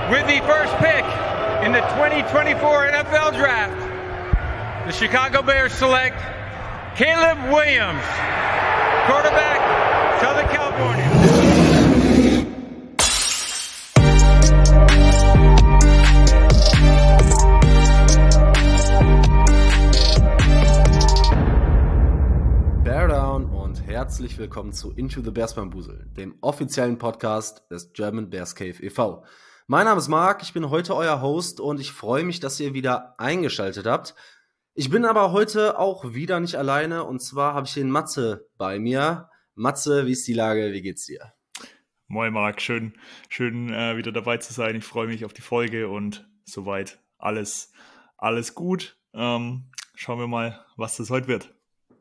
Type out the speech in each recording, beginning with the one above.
With the first pick in the 2024 NFL Draft, the Chicago Bears select Caleb Williams, quarterback, Southern California. Bear down und herzlich willkommen zu Into the Bears Bambusel, dem offiziellen Podcast des German Bears Cave e.V. Mein Name ist Marc, ich bin heute euer Host und ich freue mich, dass ihr wieder eingeschaltet habt. Ich bin aber heute auch wieder nicht alleine und zwar habe ich den Matze bei mir. Matze, wie ist die Lage? Wie geht's dir? Moin Marc, schön wieder dabei zu sein. Ich freue mich auf die Folge und soweit alles gut. Schauen wir mal, was das heute wird.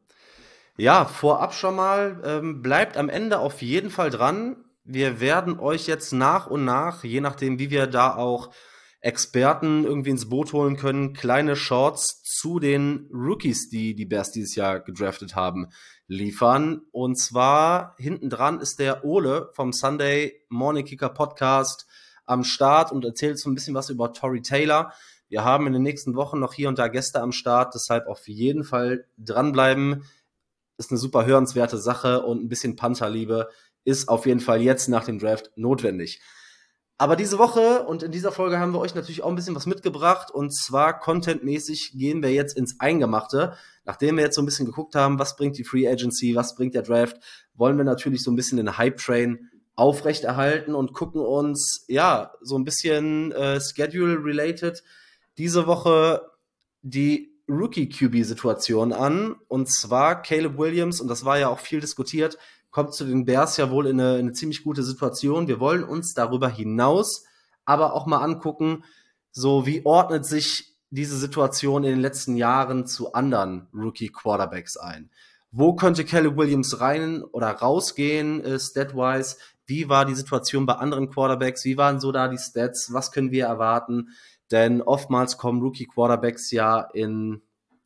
Ja, vorab schon mal, bleibt am Ende auf jeden Fall dran. Wir werden euch jetzt nach und nach, je nachdem wie wir da auch Experten irgendwie ins Boot holen können, kleine Shorts zu den Rookies, die die Bears dieses Jahr gedraftet haben, liefern. Und zwar hinten dran ist der Ole vom Sunday Morning Kicker Podcast am Start und erzählt so ein bisschen was über Tory Taylor. Wir haben in den nächsten Wochen noch hier und da Gäste am Start, deshalb auf jeden Fall dranbleiben. Ist eine super hörenswerte Sache und ein bisschen Pantherliebe ist auf jeden Fall jetzt nach dem Draft notwendig. Aber diese Woche und in dieser Folge haben wir euch natürlich auch ein bisschen was mitgebracht und zwar contentmäßig gehen wir jetzt ins Eingemachte. Nachdem wir jetzt so ein bisschen geguckt haben, was bringt die Free Agency, was bringt der Draft, wollen wir natürlich so ein bisschen den Hype-Train aufrechterhalten und gucken uns, ja, so ein bisschen Schedule-related diese Woche die Rookie-QB-Situation an. Und zwar Caleb Williams, und das war ja auch viel diskutiert, kommt zu den Bears ja wohl in eine ziemlich gute Situation. Wir wollen uns darüber hinaus aber auch mal angucken, so wie ordnet sich diese Situation in den letzten Jahren zu anderen Rookie-Quarterbacks ein. Wo könnte Caleb Williams rein oder rausgehen, stat-wise? Wie war die Situation bei anderen Quarterbacks? Wie waren so da die Stats? Was können wir erwarten? Denn oftmals kommen Rookie-Quarterbacks ja in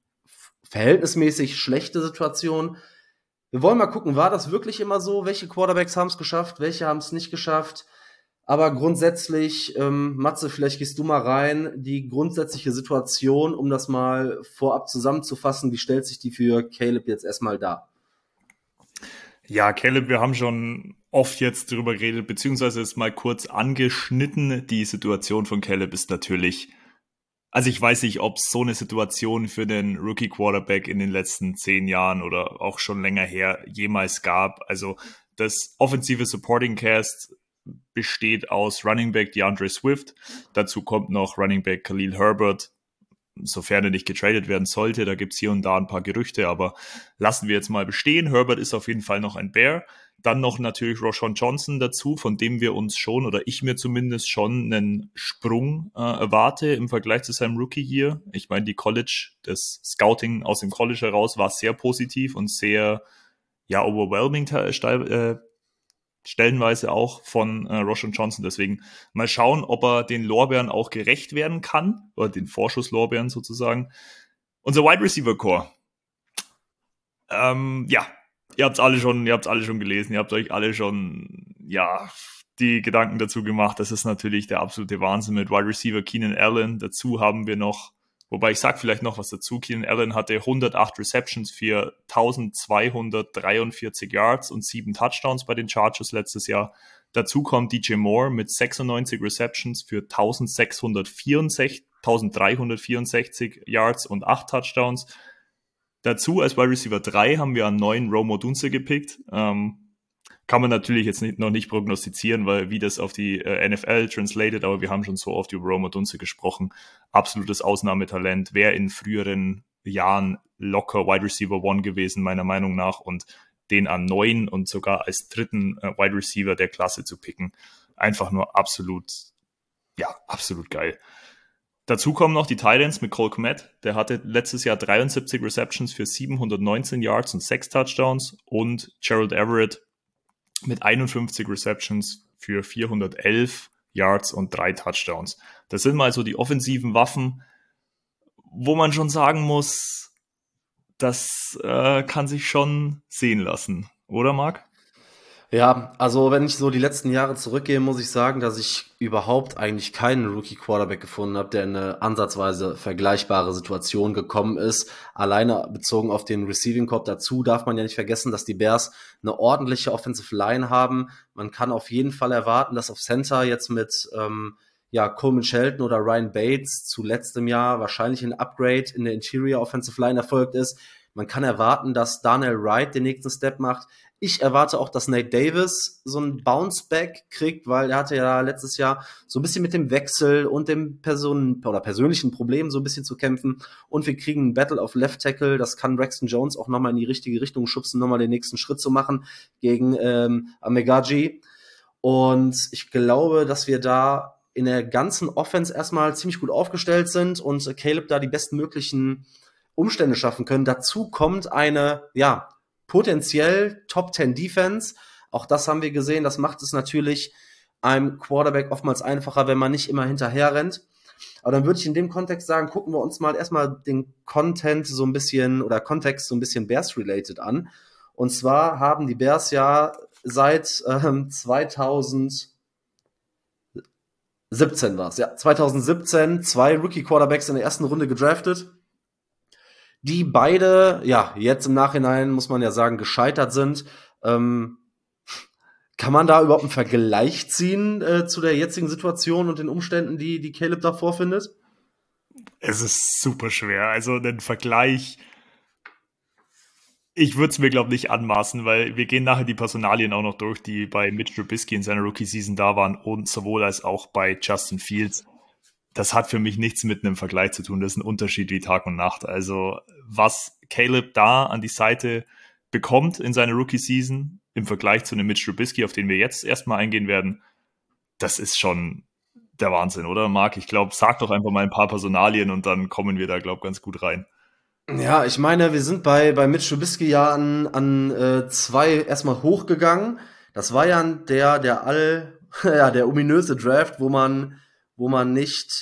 verhältnismäßig schlechte Situationen. Wir wollen mal gucken, war das wirklich immer so? Welche Quarterbacks haben es geschafft? Welche haben es nicht geschafft? Aber grundsätzlich, Matze, vielleicht gehst du mal rein. Die grundsätzliche Situation, um das mal vorab zusammenzufassen, wie stellt sich die für Caleb jetzt erstmal dar? Ja, Caleb, wir haben schon oft jetzt darüber geredet, beziehungsweise es mal kurz angeschnitten. Die Situation von Caleb ist natürlich, also ich weiß nicht, ob es so eine Situation für den Rookie-Quarterback in den letzten 10 Jahren oder auch schon länger her jemals gab. Also das offensive Supporting Cast besteht aus Running Back DeAndre Swift. Dazu kommt noch Running Back Khalil Herbert, sofern er nicht getradet werden sollte. Da gibt es hier und da ein paar Gerüchte, aber lassen wir jetzt mal bestehen. Herbert ist auf jeden Fall noch ein Bear. Dann noch natürlich Roschon Johnson dazu, von dem wir uns schon, oder ich mir zumindest schon, einen Sprung erwarte im Vergleich zu seinem Rookie hier. Ich meine, das Scouting aus dem College heraus war sehr positiv und sehr, ja, overwhelming stellenweise auch von Roschon Johnson. Deswegen mal schauen, ob er den Lorbeeren auch gerecht werden kann, oder den Vorschusslorbeeren sozusagen. Unser Wide Receiver Core. Ja. Ihr habt's alle schon gelesen, ihr habt euch alle schon, ja, die Gedanken dazu gemacht. Das ist natürlich der absolute Wahnsinn mit Wide Receiver Keenan Allen. Dazu haben wir noch, wobei ich sag vielleicht noch was dazu, Keenan Allen hatte 108 Receptions für 1243 Yards und 7 Touchdowns bei den Chargers letztes Jahr. Dazu kommt DJ Moore mit 96 Receptions für 1364 Yards und 8 Touchdowns. Dazu als Wide Receiver 3 haben wir einen neuen Rome Odunze gepickt. Kann man natürlich jetzt noch nicht prognostizieren, weil wie das auf die NFL translated, aber wir haben schon so oft über Rome Odunze gesprochen. Absolutes Ausnahmetalent, wäre in früheren Jahren locker Wide Receiver 1 gewesen, meiner Meinung nach. Und den an 9 und sogar als dritten Wide Receiver der Klasse zu picken, einfach nur absolut geil. Dazu kommen noch die Tight Ends mit Cole Kmet. Der hatte letztes Jahr 73 Receptions für 719 Yards und 6 Touchdowns. Und Gerald Everett mit 51 Receptions für 411 Yards und 3 Touchdowns. Das sind mal so die offensiven Waffen, wo man schon sagen muss, das kann sich schon sehen lassen. Oder, Marc? Ja, also wenn ich so die letzten Jahre zurückgehe, muss ich sagen, dass ich überhaupt eigentlich keinen Rookie-Quarterback gefunden habe, der in eine ansatzweise vergleichbare Situation gekommen ist. Alleine bezogen auf den Receiving Corps dazu darf man ja nicht vergessen, dass die Bears eine ordentliche Offensive Line haben. Man kann auf jeden Fall erwarten, dass auf Center jetzt mit Coleman Shelton oder Ryan Bates zuletzt im Jahr wahrscheinlich ein Upgrade in der Interior Offensive Line erfolgt ist. Man kann erwarten, dass Darnell Wright den nächsten Step macht. Ich erwarte auch, dass Nate Davis so ein Bounce-Back kriegt, weil er hatte ja letztes Jahr so ein bisschen mit dem Wechsel und dem persönlichen Problemen so ein bisschen zu kämpfen. Und wir kriegen ein Battle of Left Tackle. Das kann Braxton Jones auch nochmal in die richtige Richtung schubsen, nochmal den nächsten Schritt zu machen gegen Amegaji. Und ich glaube, dass wir da in der ganzen Offense erstmal ziemlich gut aufgestellt sind und Caleb da die bestmöglichen Umstände schaffen können. Dazu kommt eine, potenziell Top 10 Defense. Auch das haben wir gesehen. Das macht es natürlich einem Quarterback oftmals einfacher, wenn man nicht immer hinterher rennt. Aber dann würde ich in dem Kontext sagen, gucken wir uns mal erstmal den Kontext so ein bisschen Bears-related an. Und zwar haben die Bears ja seit 2017 2017 2 Rookie-Quarterbacks in der ersten Runde gedraftet, die beide, jetzt im Nachhinein, muss man ja sagen, gescheitert sind. Kann man da überhaupt einen Vergleich ziehen zu der jetzigen Situation und den Umständen, die Caleb da vorfindet? Es ist super schwer. Also einen Vergleich, ich würde es mir, glaube ich, nicht anmaßen, weil wir gehen nachher die Personalien auch noch durch, die bei Mitch Trubisky in seiner Rookie-Season da waren und sowohl als auch bei Justin Fields. Das hat für mich nichts mit einem Vergleich zu tun. Das ist ein Unterschied wie Tag und Nacht. Also was Caleb da an die Seite bekommt in seiner Rookie-Season im Vergleich zu einem Mitch Trubisky, auf den wir jetzt erstmal eingehen werden, das ist schon der Wahnsinn, oder Marc? Ich glaube, sag doch einfach mal ein paar Personalien und dann kommen wir da, glaube ich, ganz gut rein. Ja, ich meine, wir sind bei Mitch Trubisky ja an 2 erstmal hochgegangen. Das war ja der ominöse Draft, wo man nicht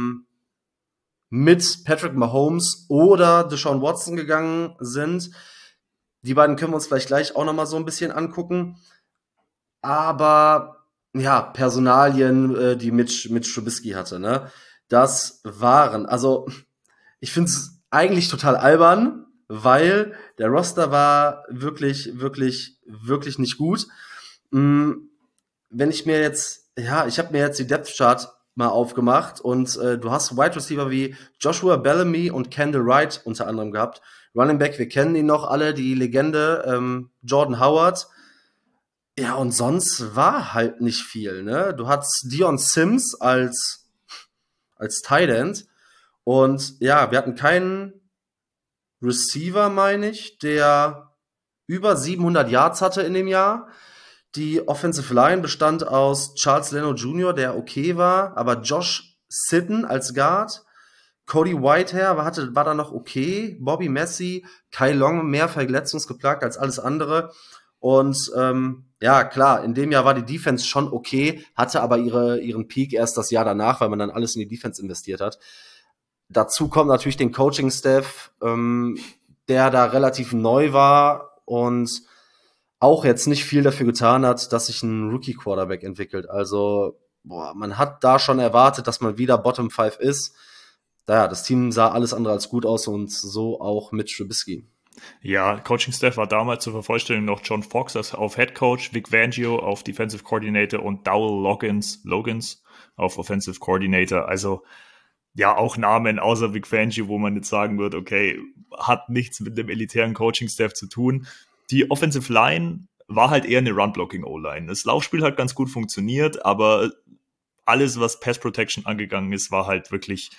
mit Patrick Mahomes oder Deshaun Watson gegangen sind. Die beiden können wir uns vielleicht gleich auch nochmal so ein bisschen angucken. Aber ja, Personalien, die Mitch Trubisky hatte, ne? Das waren, also ich finde es eigentlich total albern, weil der Roster war wirklich, wirklich, wirklich nicht gut. Wenn ich mir jetzt, ich habe mir jetzt die Depth Chart mal aufgemacht und du hast Wide Receiver wie Joshua Bellamy und Kendall Wright unter anderem gehabt. Running Back, wir kennen ihn noch alle, die Legende Jordan Howard. Ja, und sonst war halt nicht viel, ne? Du hattest Dion Sims als Tight End und ja, wir hatten keinen Receiver, meine ich, der über 700 Yards hatte in dem Jahr. Die Offensive Line bestand aus Charles Leno Jr., der okay war, aber Josh Sitton als Guard, Cody Whitehair war da noch okay, Bobby Messi, Kai Long mehr verletzungsgeplagt als alles andere. Und klar, in dem Jahr war die Defense schon okay, hatte aber ihren Peak erst das Jahr danach, weil man dann alles in die Defense investiert hat. Dazu kommt natürlich den Coaching-Staff, der da relativ neu war und auch jetzt nicht viel dafür getan hat, dass sich ein Rookie-Quarterback entwickelt. Also, man hat da schon erwartet, dass man wieder Bottom 5 ist. Naja, das Team sah alles andere als gut aus und so auch mit Trubisky. Ja, Coaching-Staff war damals zur Vervollständigung noch John Fox auf Head Coach, Vic Fangio auf Defensive Coordinator und Dowell Logans auf Offensive Coordinator. Also, ja, auch Namen außer Vic Fangio, wo man jetzt sagen wird, okay, hat nichts mit dem elitären Coaching-Staff zu tun. Die Offensive Line war halt eher eine Run-Blocking-O-Line. Das Laufspiel hat ganz gut funktioniert, aber alles, was Pass-Protection angegangen ist, war halt wirklich,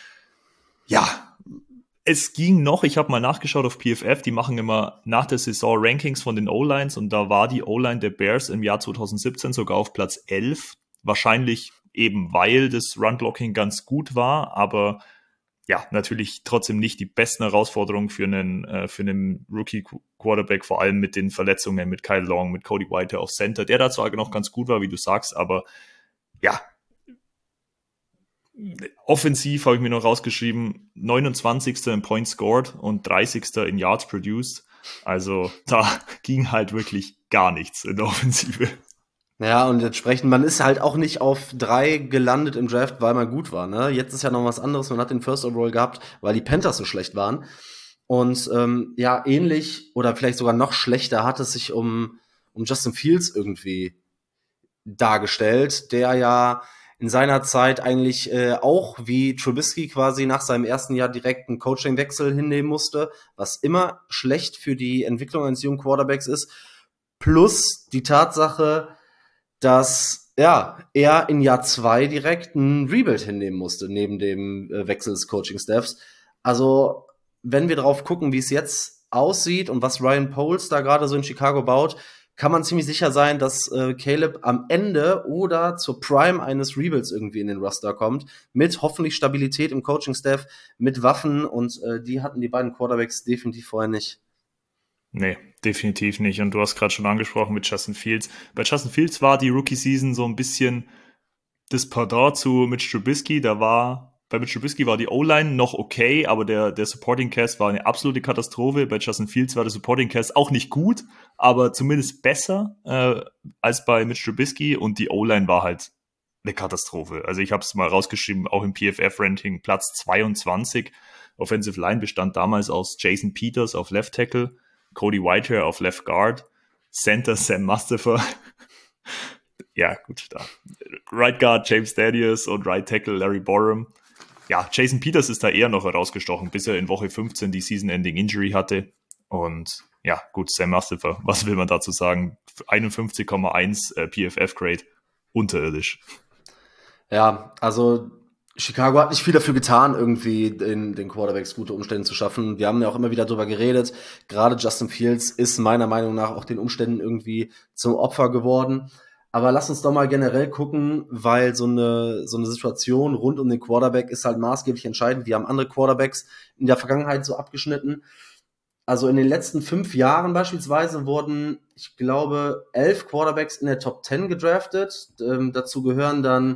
es ging noch, ich habe mal nachgeschaut auf PFF, die machen immer nach der Saison Rankings von den O-Lines und da war die O-Line der Bears im Jahr 2017 sogar auf Platz 11. Wahrscheinlich eben, weil das Run-Blocking ganz gut war, aber ja, natürlich trotzdem nicht die besten Herausforderungen für einen Rookie-Quarterback, vor allem mit den Verletzungen mit Kyle Long, mit Cody Whitehair auf Center, der da zwar noch ganz gut war, wie du sagst, aber ja, offensiv habe ich mir noch rausgeschrieben, 29. in Points scored und 30. in Yards produced. Also da ging halt wirklich gar nichts in der Offensive. Ja, und entsprechend, man ist halt auch nicht auf 3 gelandet im Draft, weil man gut war, ne? Jetzt ist ja noch was anderes, man hat den First Overall gehabt, weil die Panthers so schlecht waren. Und ja, ähnlich oder vielleicht sogar noch schlechter hat es sich um Justin Fields irgendwie dargestellt, der ja in seiner Zeit eigentlich auch wie Trubisky quasi nach seinem ersten Jahr direkt einen Coachingwechsel hinnehmen musste, was immer schlecht für die Entwicklung eines jungen Quarterbacks ist. Plus die Tatsache, dass ja, er in Jahr 2 direkt ein Rebuild hinnehmen musste, neben dem Wechsel des Coaching-Staffs. Also, wenn wir drauf gucken, wie es jetzt aussieht und was Ryan Poles da gerade so in Chicago baut, kann man ziemlich sicher sein, dass Caleb am Ende oder zur Prime eines Rebuilds irgendwie in den Roster kommt, mit hoffentlich Stabilität im Coaching-Staff, mit Waffen und die hatten die beiden Quarterbacks definitiv vorher nicht. Nee, definitiv nicht. Und du hast gerade schon angesprochen mit Justin Fields. Bei Justin Fields war die Rookie-Season so ein bisschen das Pendant zu Mitch Trubisky. Bei Mitch Trubisky war die O-Line noch okay, aber der Supporting Cast war eine absolute Katastrophe. Bei Justin Fields war der Supporting Cast auch nicht gut, aber zumindest besser als bei Mitch Trubisky, und die O-Line war halt eine Katastrophe. Also ich habe es mal rausgeschrieben, auch im PFF-Ranking Platz 22. Offensive Line bestand damals aus Jason Peters auf Left Tackle, Cody Whitehair auf Left Guard, Center Sam Mustipher, ja gut, da Right Guard James Thaddeus und Right Tackle Larry Borum. Ja, Jason Peters ist da eher noch herausgestochen, bis er in Woche 15 die Season-Ending Injury hatte. Und ja, gut, Sam Mustipher, was will man dazu sagen? 51,1 PFF-Grade, unterirdisch. Ja, also Chicago hat nicht viel dafür getan, irgendwie den Quarterbacks gute Umstände zu schaffen. Wir haben ja auch immer wieder drüber geredet. Gerade Justin Fields ist meiner Meinung nach auch den Umständen irgendwie zum Opfer geworden. Aber lass uns doch mal generell gucken, weil so eine Situation rund um den Quarterback ist halt maßgeblich entscheidend. Wir haben andere Quarterbacks in der Vergangenheit so abgeschnitten. Also in den letzten 5 Jahren beispielsweise wurden, ich glaube, 11 Quarterbacks in der Top 10 gedraftet. Dazu gehören dann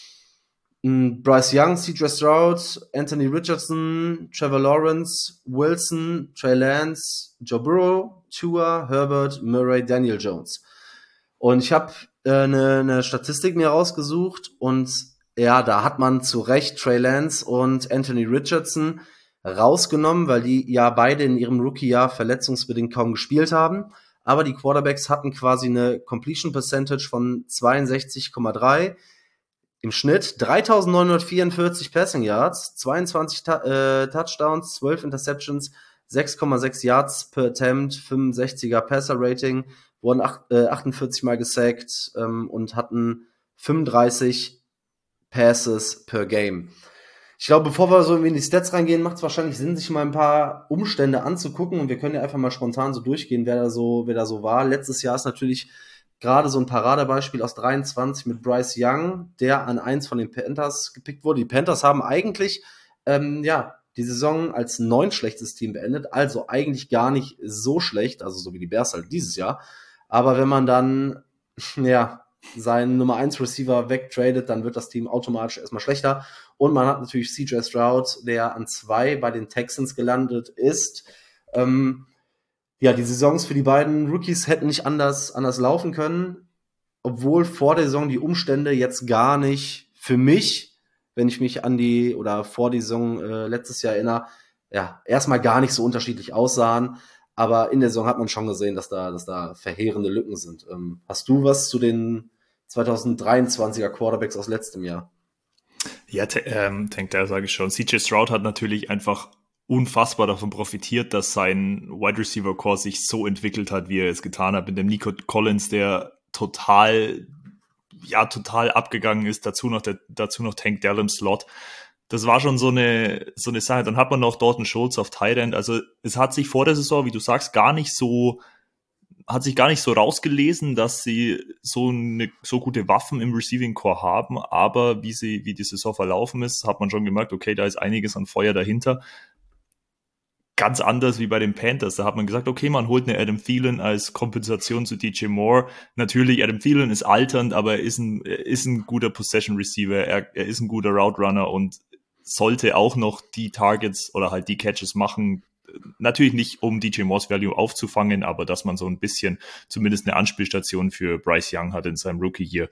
Bryce Young, C.J. Stroud, Anthony Richardson, Trevor Lawrence, Wilson, Trey Lance, Joe Burrow, Tua, Herbert, Murray, Daniel Jones. Und ich habe eine Statistik mir rausgesucht und ja, da hat man zu Recht Trey Lance und Anthony Richardson rausgenommen, weil die ja beide in ihrem Rookie-Jahr verletzungsbedingt kaum gespielt haben. Aber die Quarterbacks hatten quasi eine Completion Percentage von 62,3. Im Schnitt 3.944 Passing Yards, 22 Touchdowns, 12 Interceptions, 6,6 Yards per Attempt, 65er Passer Rating, wurden 48 Mal gesackt und hatten 35 Passes per Game. Ich glaube, bevor wir so in die Stats reingehen, macht es wahrscheinlich Sinn, sich mal ein paar Umstände anzugucken, und wir können ja einfach mal spontan so durchgehen, wer da so war. Letztes Jahr ist natürlich gerade so ein Paradebeispiel aus 23 mit Bryce Young, der an 1 von den Panthers gepickt wurde. Die Panthers haben eigentlich die Saison als 9 schlechtes Team beendet, also eigentlich gar nicht so schlecht, also so wie die Bears halt dieses Jahr. Aber wenn man dann seinen Nummer 1 Receiver wegtradet, dann wird das Team automatisch erstmal schlechter. Und man hat natürlich C.J. Stroud, der an 2 bei den Texans gelandet ist. Die Saisons für die beiden Rookies hätten nicht anders laufen können, obwohl vor der Saison die Umstände jetzt gar nicht für mich, wenn ich mich vor die Saison letztes Jahr erinnere, erstmal gar nicht so unterschiedlich aussahen. Aber in der Saison hat man schon gesehen, dass da verheerende Lücken sind. Hast du was zu den 2023er Quarterbacks aus letztem Jahr? Ja, Tank, da sage ich schon. C.J. Stroud hat natürlich einfach unfassbar davon profitiert, dass sein Wide Receiver Core sich so entwickelt hat, wie er es getan hat, mit dem Nico Collins, der total abgegangen ist, dazu noch Tank Dell im Slot. Das war schon so eine Sache. Dann hat man noch Dalton Schultz auf Tight End. Also es hat sich vor der Saison, wie du sagst, gar nicht so rausgelesen, dass sie so gute Waffen im Receiving Core haben. Aber wie die Saison verlaufen ist, hat man schon gemerkt, okay, da ist einiges an Feuer dahinter. Ganz anders wie bei den Panthers. Da hat man gesagt, okay, man holt eine Adam Thielen als Kompensation zu DJ Moore. Natürlich, Adam Thielen ist alternd, aber er ist ein guter Possession Receiver. Er ist ein guter Route Runner und sollte auch noch die Targets oder halt die Catches machen, natürlich nicht, um DJ Moore's Value aufzufangen, aber dass man so ein bisschen zumindest eine Anspielstation für Bryce Young hat in seinem Rookie-Year.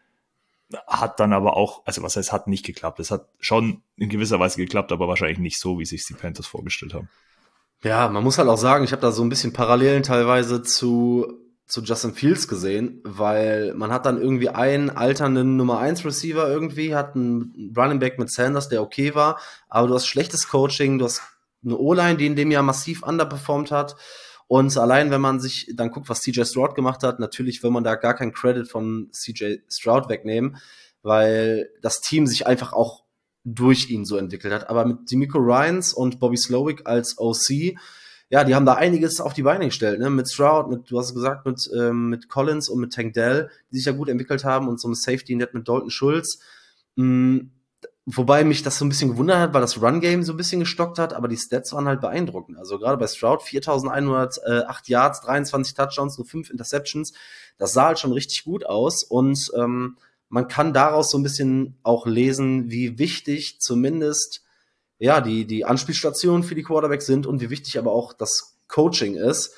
Hat dann aber auch, also was heißt, hat nicht geklappt. Es hat schon in gewisser Weise geklappt, aber wahrscheinlich nicht so, wie sich die Panthers vorgestellt haben. Ja, man muss halt auch sagen, ich habe da so ein bisschen Parallelen teilweise zu Justin Fields gesehen, weil man hat dann irgendwie einen alternden Nummer 1 Receiver irgendwie, hat einen Running Back mit Sanders, der okay war, aber du hast schlechtes Coaching, du hast eine O-Line, die in dem Jahr massiv underperformed hat. Und allein, wenn man sich dann guckt, was CJ Stroud gemacht hat, natürlich will man da gar keinen Credit von CJ Stroud wegnehmen, weil das Team sich einfach auch durch ihn so entwickelt hat. Aber mit DeMeco Ryans und Bobby Slowik als OC, ja, die haben da einiges auf die Beine gestellt, ne? Mit Stroud, du hast gesagt, mit Collins und mit Tank Dell, die sich ja gut entwickelt haben, und so ein Safety-Net mit Dalton Schultz. Wobei mich das so ein bisschen gewundert hat, weil das Run-Game so ein bisschen gestockt hat, aber die Stats waren halt beeindruckend. Also gerade bei Stroud 4.108 Yards, 23 Touchdowns, nur 5 Interceptions. Das sah halt schon richtig gut aus, und man kann daraus so ein bisschen auch lesen, wie wichtig zumindest ja die Anspielstationen für die Quarterbacks sind und wie wichtig aber auch das Coaching ist.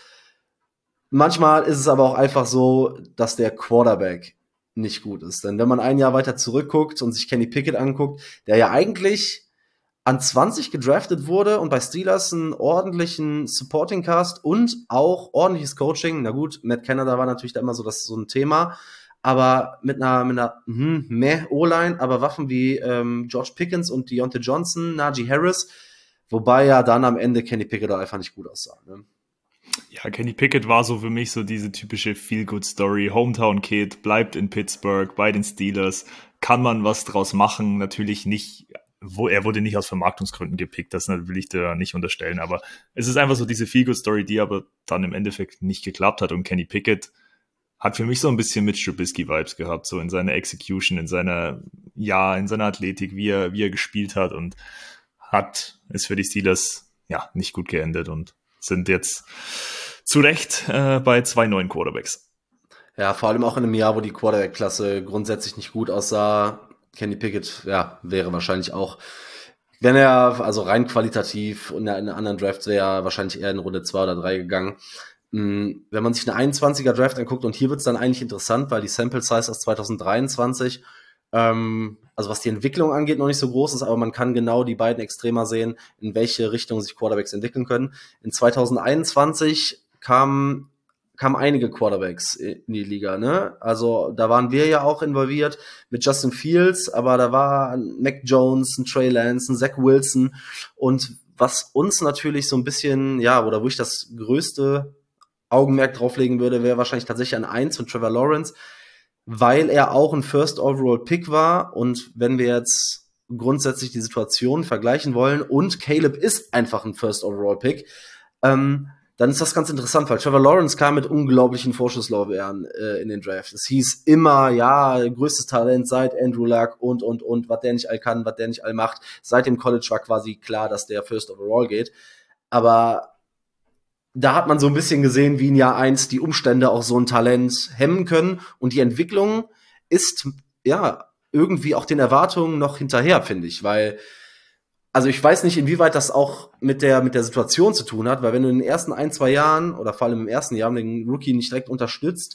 Manchmal ist es aber auch einfach so, dass der Quarterback nicht gut ist. Denn wenn man ein Jahr weiter zurückguckt und sich Kenny Pickett anguckt, der ja eigentlich an 20 gedraftet wurde und bei Steelers einen ordentlichen Supporting Cast und auch ordentliches Coaching. Na gut, Matt Canada war natürlich da immer so ein Thema, aber mit einer O-Line, aber Waffen wie George Pickens und Deontay Johnson, Najee Harris, wobei ja dann am Ende Kenny Pickett auch einfach nicht gut aussah, ne? Ja, Kenny Pickett war so für mich so diese typische Feel-Good-Story. Hometown-Kid, bleibt in Pittsburgh, bei den Steelers. Kann man was draus machen? Natürlich nicht. Er wurde nicht aus Vermarktungsgründen gepickt, das will ich da nicht unterstellen. Aber es ist einfach so diese Feel-Good-Story, die aber dann im Endeffekt nicht geklappt hat. Und Kenny Pickett hat für mich so ein bisschen Mitch Trubisky-Vibes gehabt, so in seiner Execution, in seiner Athletik, wie er gespielt hat, und ist für die Steelers ja nicht gut geendet und sind jetzt zu Recht bei 2 neuen Quarterbacks. Ja, vor allem auch in einem Jahr, wo die Quarterback-Klasse grundsätzlich nicht gut aussah. Kenny Pickett, ja, wäre wahrscheinlich auch, wenn er, also rein qualitativ und in einer anderen Draft wäre er wahrscheinlich eher in Runde 2 oder 3 gegangen. Wenn man sich eine 21er Draft anguckt, und hier wird es dann eigentlich interessant, weil die Sample Size aus 2023, also was die Entwicklung angeht, noch nicht so groß ist, aber man kann genau die beiden Extremer sehen, in welche Richtung sich Quarterbacks entwickeln können. In 2021 kamen einige Quarterbacks in die Liga, ne? Also da waren wir ja auch involviert mit Justin Fields, aber da war ein Mac Jones, ein Trey Lance, ein Zach Wilson, und was uns natürlich so ein bisschen, ja, oder wo ich das größte Augenmerk drauflegen würde, wäre wahrscheinlich tatsächlich an 1 und Trevor Lawrence, weil er auch ein First Overall Pick war, und wenn wir jetzt grundsätzlich die Situation vergleichen wollen und Caleb ist einfach ein First Overall Pick, dann ist das ganz interessant, weil Trevor Lawrence kam mit unglaublichen Vorschusslorbeeren in den Draft. Es hieß immer, ja, größtes Talent seit Andrew Luck und, was der nicht all kann, was der nicht all macht. Seit dem College war quasi klar, dass der First Overall geht. Aber da hat man so ein bisschen gesehen, wie in Jahr 1 die Umstände auch so ein Talent hemmen können. Und die Entwicklung ist, ja, irgendwie auch den Erwartungen noch hinterher, finde ich. Weil, also ich weiß nicht, inwieweit das auch mit der Situation zu tun hat, weil wenn du in den ersten 1-2 Jahren oder vor allem im ersten Jahr den Rookie nicht direkt unterstützt,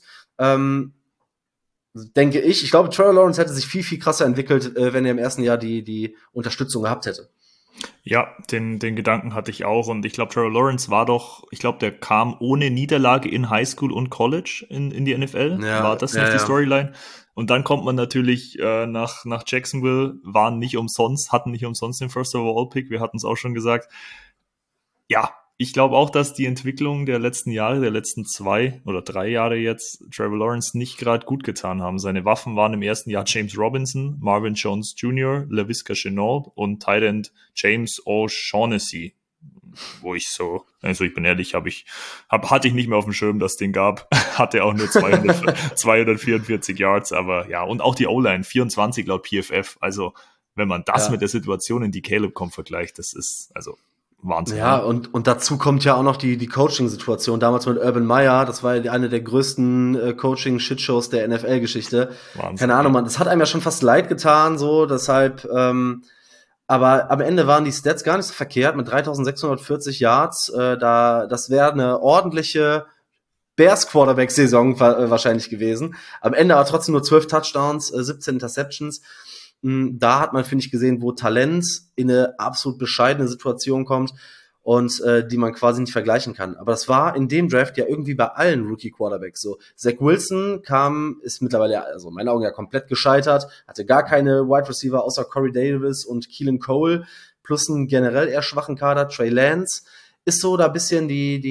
denke ich glaube, Trevor Lawrence hätte sich viel, viel krasser entwickelt, wenn er im ersten Jahr die Unterstützung gehabt hätte. Ja, den Gedanken hatte ich auch, und ich glaube, Trevor Lawrence der kam ohne Niederlage in Highschool und College in die NFL. Ja, war das nicht die Storyline? Und dann kommt man natürlich nach Jacksonville, hatten nicht umsonst den First Overall Pick, wir hatten es auch schon gesagt. Ja, ich glaube auch, dass die Entwicklung der letzten Jahre, der letzten 2 oder 3 Jahre jetzt, Trevor Lawrence nicht gerade gut getan haben. Seine Waffen waren im ersten Jahr James Robinson, Marvin Jones Jr., Laviska Shenault und Tight End James O'Shaughnessy. Wo ich ich bin ehrlich, hatte ich nicht mehr auf dem Schirm, dass es den gab. Hatte auch nur 244 Yards, aber ja, und auch die O-Line, 24 laut PFF. Also, wenn man das mit der Situation, in die Caleb kommt, vergleicht, das ist, also, Wahnsinn. Ja, und dazu kommt ja auch noch die Coaching-Situation. Damals mit Urban Meyer, das war eine der größten Coaching-Shitshows der NFL-Geschichte. Keine Ahnung, man, das hat einem ja schon fast leid getan, so, deshalb, Aber am Ende waren die Stats gar nicht so verkehrt mit 3640 Yards. Das wäre eine ordentliche Bears-Quarterback-Saison wahrscheinlich gewesen. Am Ende aber trotzdem nur 12 Touchdowns, 17 Interceptions. Da hat man, finde ich, gesehen, wo Talent in eine absolut bescheidene Situation kommt und die man quasi nicht vergleichen kann. Aber das war in dem Draft ja irgendwie bei allen Rookie-Quarterbacks so. Zach Wilson ist mittlerweile, also in meinen Augen ja komplett gescheitert, hatte gar keine Wide Receiver außer Corey Davis und Keelan Cole, plus einen generell eher schwachen Kader. Trey Lance ist so da ein bisschen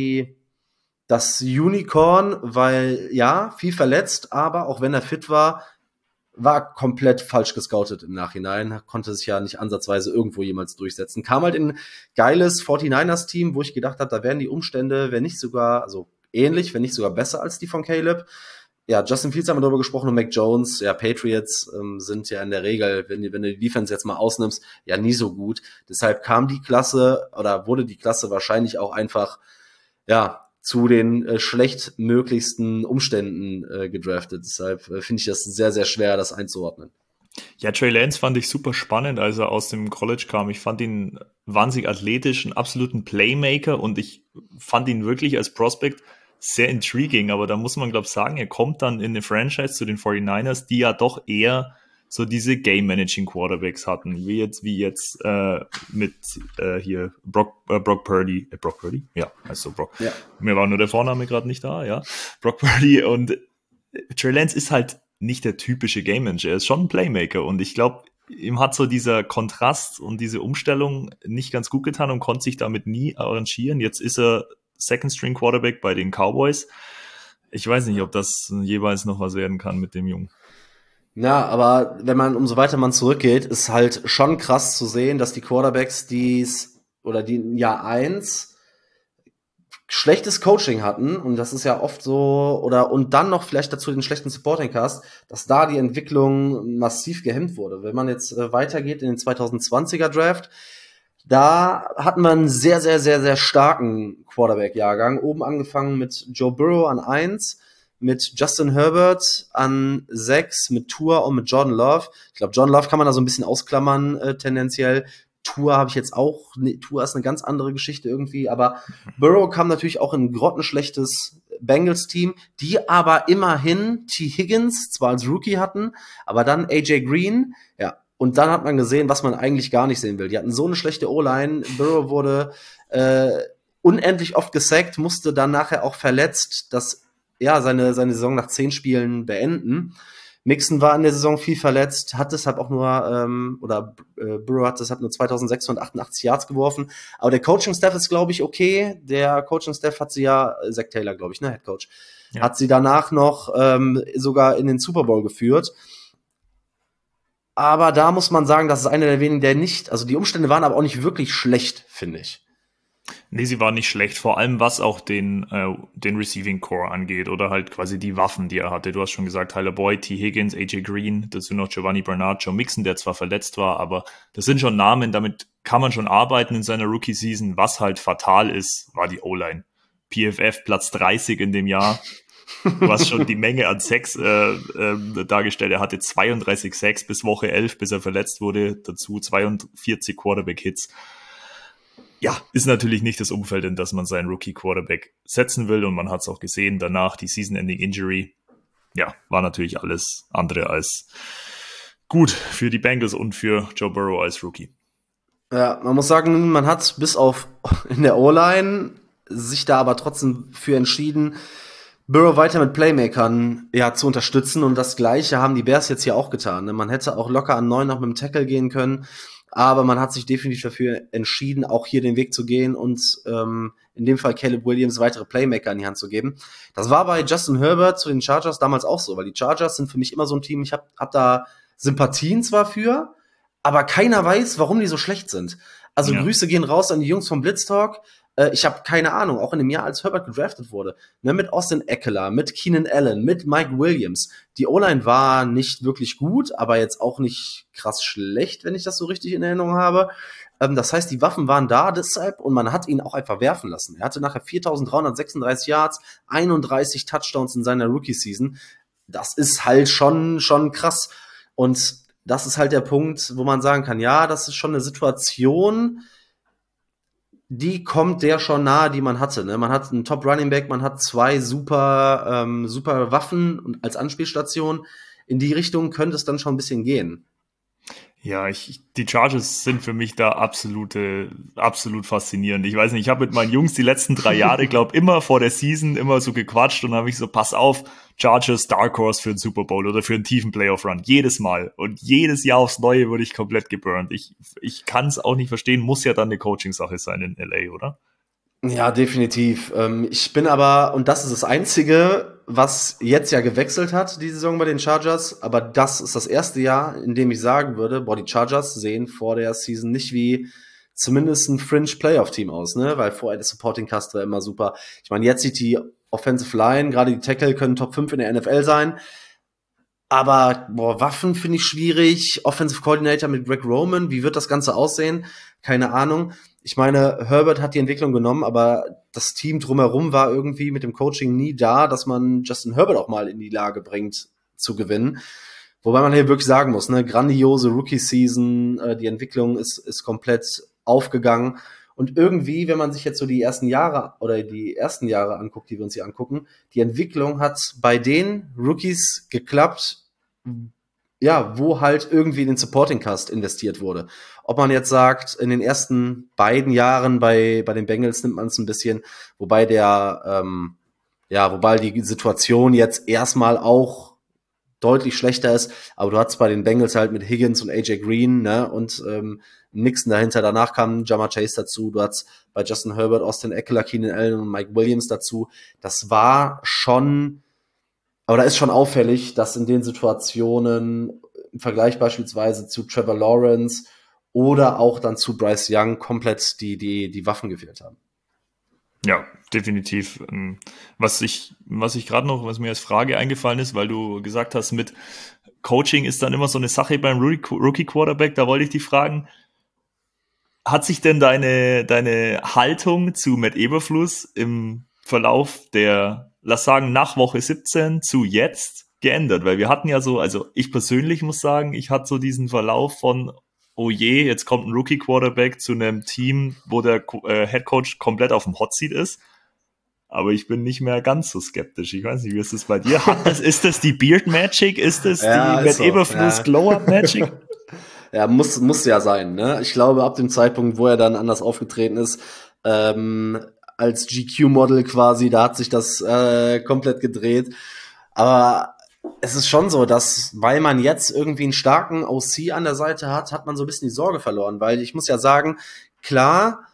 das Unicorn, weil ja, viel verletzt, aber auch wenn er fit war komplett falsch gescoutet im Nachhinein, konnte sich ja nicht ansatzweise irgendwo jemals durchsetzen. Kam halt in ein geiles 49ers-Team, wo ich gedacht habe, da wären die Umstände, wenn nicht sogar, also ähnlich, wenn nicht sogar besser als die von Caleb. Ja, Justin Fields haben wir darüber gesprochen und Mac Jones, ja, Patriots sind ja in der Regel, wenn du die Defense jetzt mal ausnimmst, ja nie so gut. Deshalb wurde die Klasse wahrscheinlich auch einfach, ja, zu den schlechtmöglichsten Umständen gedraftet. Deshalb finde ich das sehr, sehr schwer, das einzuordnen. Ja, Trey Lance fand ich super spannend, als er aus dem College kam. Ich fand ihn wahnsinnig athletisch, einen absoluten Playmaker und ich fand ihn wirklich als Prospect sehr intriguing. Aber da muss man, glaube ich, sagen, er kommt dann in eine Franchise zu den 49ers, die ja doch eher so diese Game-Managing-Quarterbacks hatten, wie jetzt mit hier Brock Purdy. Brock Purdy? Ja, heißt so Brock. Ja. Mir war nur der Vorname gerade nicht da, ja. Brock Purdy und Trey Lance ist halt nicht der typische Game-Manager, er ist schon ein Playmaker und ich glaube, ihm hat so dieser Kontrast und diese Umstellung nicht ganz gut getan und konnte sich damit nie arrangieren. Jetzt ist er Second-String-Quarterback bei den Cowboys. Ich weiß nicht, ob das jeweils noch was werden kann mit dem Jungen. Ja, aber umso weiter man zurückgeht, ist halt schon krass zu sehen, dass die Quarterbacks, die in Jahr 1 schlechtes Coaching hatten, und das ist ja oft so, und dann noch vielleicht dazu den schlechten Supporting Cast, dass da die Entwicklung massiv gehemmt wurde. Wenn man jetzt weitergeht in den 2020er Draft, da hatten wir einen sehr, sehr, sehr, sehr starken Quarterback-Jahrgang. Oben angefangen mit Joe Burrow an 1, mit Justin Herbert an 6, mit Tua und mit Jordan Love. Ich glaube, Jordan Love kann man da so ein bisschen ausklammern, tendenziell. Tua habe ich jetzt auch, Tua ist eine ganz andere Geschichte irgendwie, aber Burrow kam natürlich auch in ein grottenschlechtes Bengals-Team, die aber immerhin T. Higgins zwar als Rookie hatten, aber dann AJ Green, ja, und dann hat man gesehen, was man eigentlich gar nicht sehen will. Die hatten so eine schlechte O-Line, Burrow wurde unendlich oft gesackt, musste dann nachher auch verletzt, seine Saison nach 10 Spielen beenden. Mixon war in der Saison viel verletzt, hat deshalb auch nur, Burrow hat deshalb nur 2688 Yards geworfen. Aber der Coaching-Staff ist, glaube ich, okay. Der Coaching-Staff hat sie ja, Zach Taylor, glaube ich, ne, Head Coach, hat sie danach noch sogar in den Super Bowl geführt. Aber da muss man sagen, das ist einer der wenigen, also die Umstände waren aber auch nicht wirklich schlecht, finde ich. Nee, sie war nicht schlecht, vor allem was auch den Receiving Core angeht oder halt quasi die Waffen, die er hatte. Du hast schon gesagt, Tyler Boyd, T. Higgins, AJ Green, dazu noch Giovanni Bernard, Joe Mixon, der zwar verletzt war, aber das sind schon Namen, damit kann man schon arbeiten in seiner Rookie-Season. Was halt fatal ist, war die O-Line. PFF Platz 30 in dem Jahr, was schon die Menge an Sacks dargestellt. Er hatte 32 Sacks bis Woche 11, bis er verletzt wurde, dazu 42 Quarterback-Hits. Ja, ist natürlich nicht das Umfeld, in das man seinen Rookie-Quarterback setzen will. Und man hat es auch gesehen, danach die Season-Ending-Injury. Ja, war natürlich alles andere als gut für die Bengals und für Joe Burrow als Rookie. Ja, man muss sagen, man hat bis auf in der O-Line sich da aber trotzdem für entschieden, Burrow weiter mit Playmakern zu unterstützen. Und das Gleiche haben die Bears jetzt hier auch getan. Man hätte auch locker an 9 noch mit dem Tackle gehen können. Aber man hat sich definitiv dafür entschieden, auch hier den Weg zu gehen und in dem Fall Caleb Williams weitere Playmaker in die Hand zu geben. Das war bei Justin Herbert zu den Chargers damals auch so, weil die Chargers sind für mich immer so ein Team, ich hab da Sympathien zwar für, aber keiner weiß, warum die so schlecht sind. Also Grüße gehen raus an die Jungs vom Blitztalk. Ich habe keine Ahnung, auch in dem Jahr, als Herbert gedraftet wurde, mit Austin Ekeler, mit Keenan Allen, mit Mike Williams. Die O-Line war nicht wirklich gut, aber jetzt auch nicht krass schlecht, wenn ich das so richtig in Erinnerung habe. Das heißt, die Waffen waren da deshalb und man hat ihn auch einfach werfen lassen. Er hatte nachher 4.336 Yards, 31 Touchdowns in seiner Rookie-Season. Das ist halt schon krass. Und das ist halt der Punkt, wo man sagen kann, ja, das ist schon eine Situation, die kommt der schon nahe, die man hatte. Ne? Man hat einen Top-Running-Back, man hat 2 super Waffen und als Anspielstation. In die Richtung könnte es dann schon ein bisschen gehen. Ja, die Chargers sind für mich da absolut faszinierend. Ich weiß nicht, ich habe mit meinen Jungs die letzten 3 Jahre, glaube immer vor der Season immer so gequatscht und habe ich so, pass auf, Chargers Dark Horse für einen Super Bowl oder für einen tiefen Playoff-Run. Jedes Mal. Und jedes Jahr aufs Neue wurde ich komplett geburnt. Ich kann es auch nicht verstehen, muss ja dann eine Coaching-Sache sein in LA, oder? Ja, definitiv. Ich bin aber, und das ist das Einzige, was jetzt ja gewechselt hat, die Saison bei den Chargers, aber das ist das erste Jahr, in dem ich sagen würde, boah, die Chargers sehen vor der Season nicht wie zumindest ein Fringe-Playoff-Team aus, ne? Weil vorher der Supporting Cast war immer super. Ich meine, jetzt sieht die Offensive Line, gerade die Tackle können Top 5 in der NFL sein, aber boah, Waffen finde ich schwierig. Offensive Coordinator mit Greg Roman, wie wird das Ganze aussehen? Keine Ahnung. Ich meine, Herbert hat die Entwicklung genommen, aber das Team drumherum war irgendwie mit dem Coaching nie da, dass man Justin Herbert auch mal in die Lage bringt, zu gewinnen. Wobei man hier wirklich sagen muss, ne, grandiose Rookie-Season, die Entwicklung ist komplett aufgegangen. Und irgendwie, wenn man sich jetzt so die ersten Jahre anguckt, die wir uns hier angucken, die Entwicklung hat bei den Rookies geklappt, ja, wo halt irgendwie in den Supporting Cast investiert wurde. Ob man jetzt sagt, in den ersten beiden Jahren bei den Bengals nimmt man es ein bisschen, wobei die Situation jetzt erstmal auch deutlich schlechter ist, aber du hattest bei den Bengals halt mit Higgins und AJ Green, ne, und Nixon dahinter, danach kam Ja'Marr Chase dazu, du hattest bei Justin Herbert, Austin Eckler, Keenan Allen und Mike Williams dazu. Das war schon, aber da ist schon auffällig, dass in den Situationen im Vergleich beispielsweise zu Trevor Lawrence oder auch dann zu Bryce Young komplett die Waffen gefehlt haben. Ja, definitiv. Was mir als Frage eingefallen ist, weil du gesagt hast, mit Coaching ist dann immer so eine Sache beim Rookie Quarterback, da wollte ich dich fragen, hat sich denn deine Haltung zu Matt Eberflus im Verlauf der, lass sagen, nach Woche 17 zu jetzt geändert? Weil wir hatten ja so, also ich persönlich muss sagen, ich hatte so diesen Verlauf von, oh je, jetzt kommt ein Rookie-Quarterback zu einem Team, wo der Headcoach komplett auf dem Hotseat ist. Aber ich bin nicht mehr ganz so skeptisch. Ich weiß nicht, wie ist das bei dir? Ist das die Beard Magic? Ist das die Matt Eberflus Glow-Up Magic? Ja, muss ja sein, ne? Ich glaube, ab dem Zeitpunkt, wo er dann anders aufgetreten ist, als GQ-Model quasi, da hat sich das komplett gedreht. Aber es ist schon so, dass, weil man jetzt irgendwie einen starken OC an der Seite hat man so ein bisschen die Sorge verloren, weil ich muss ja sagen, klar,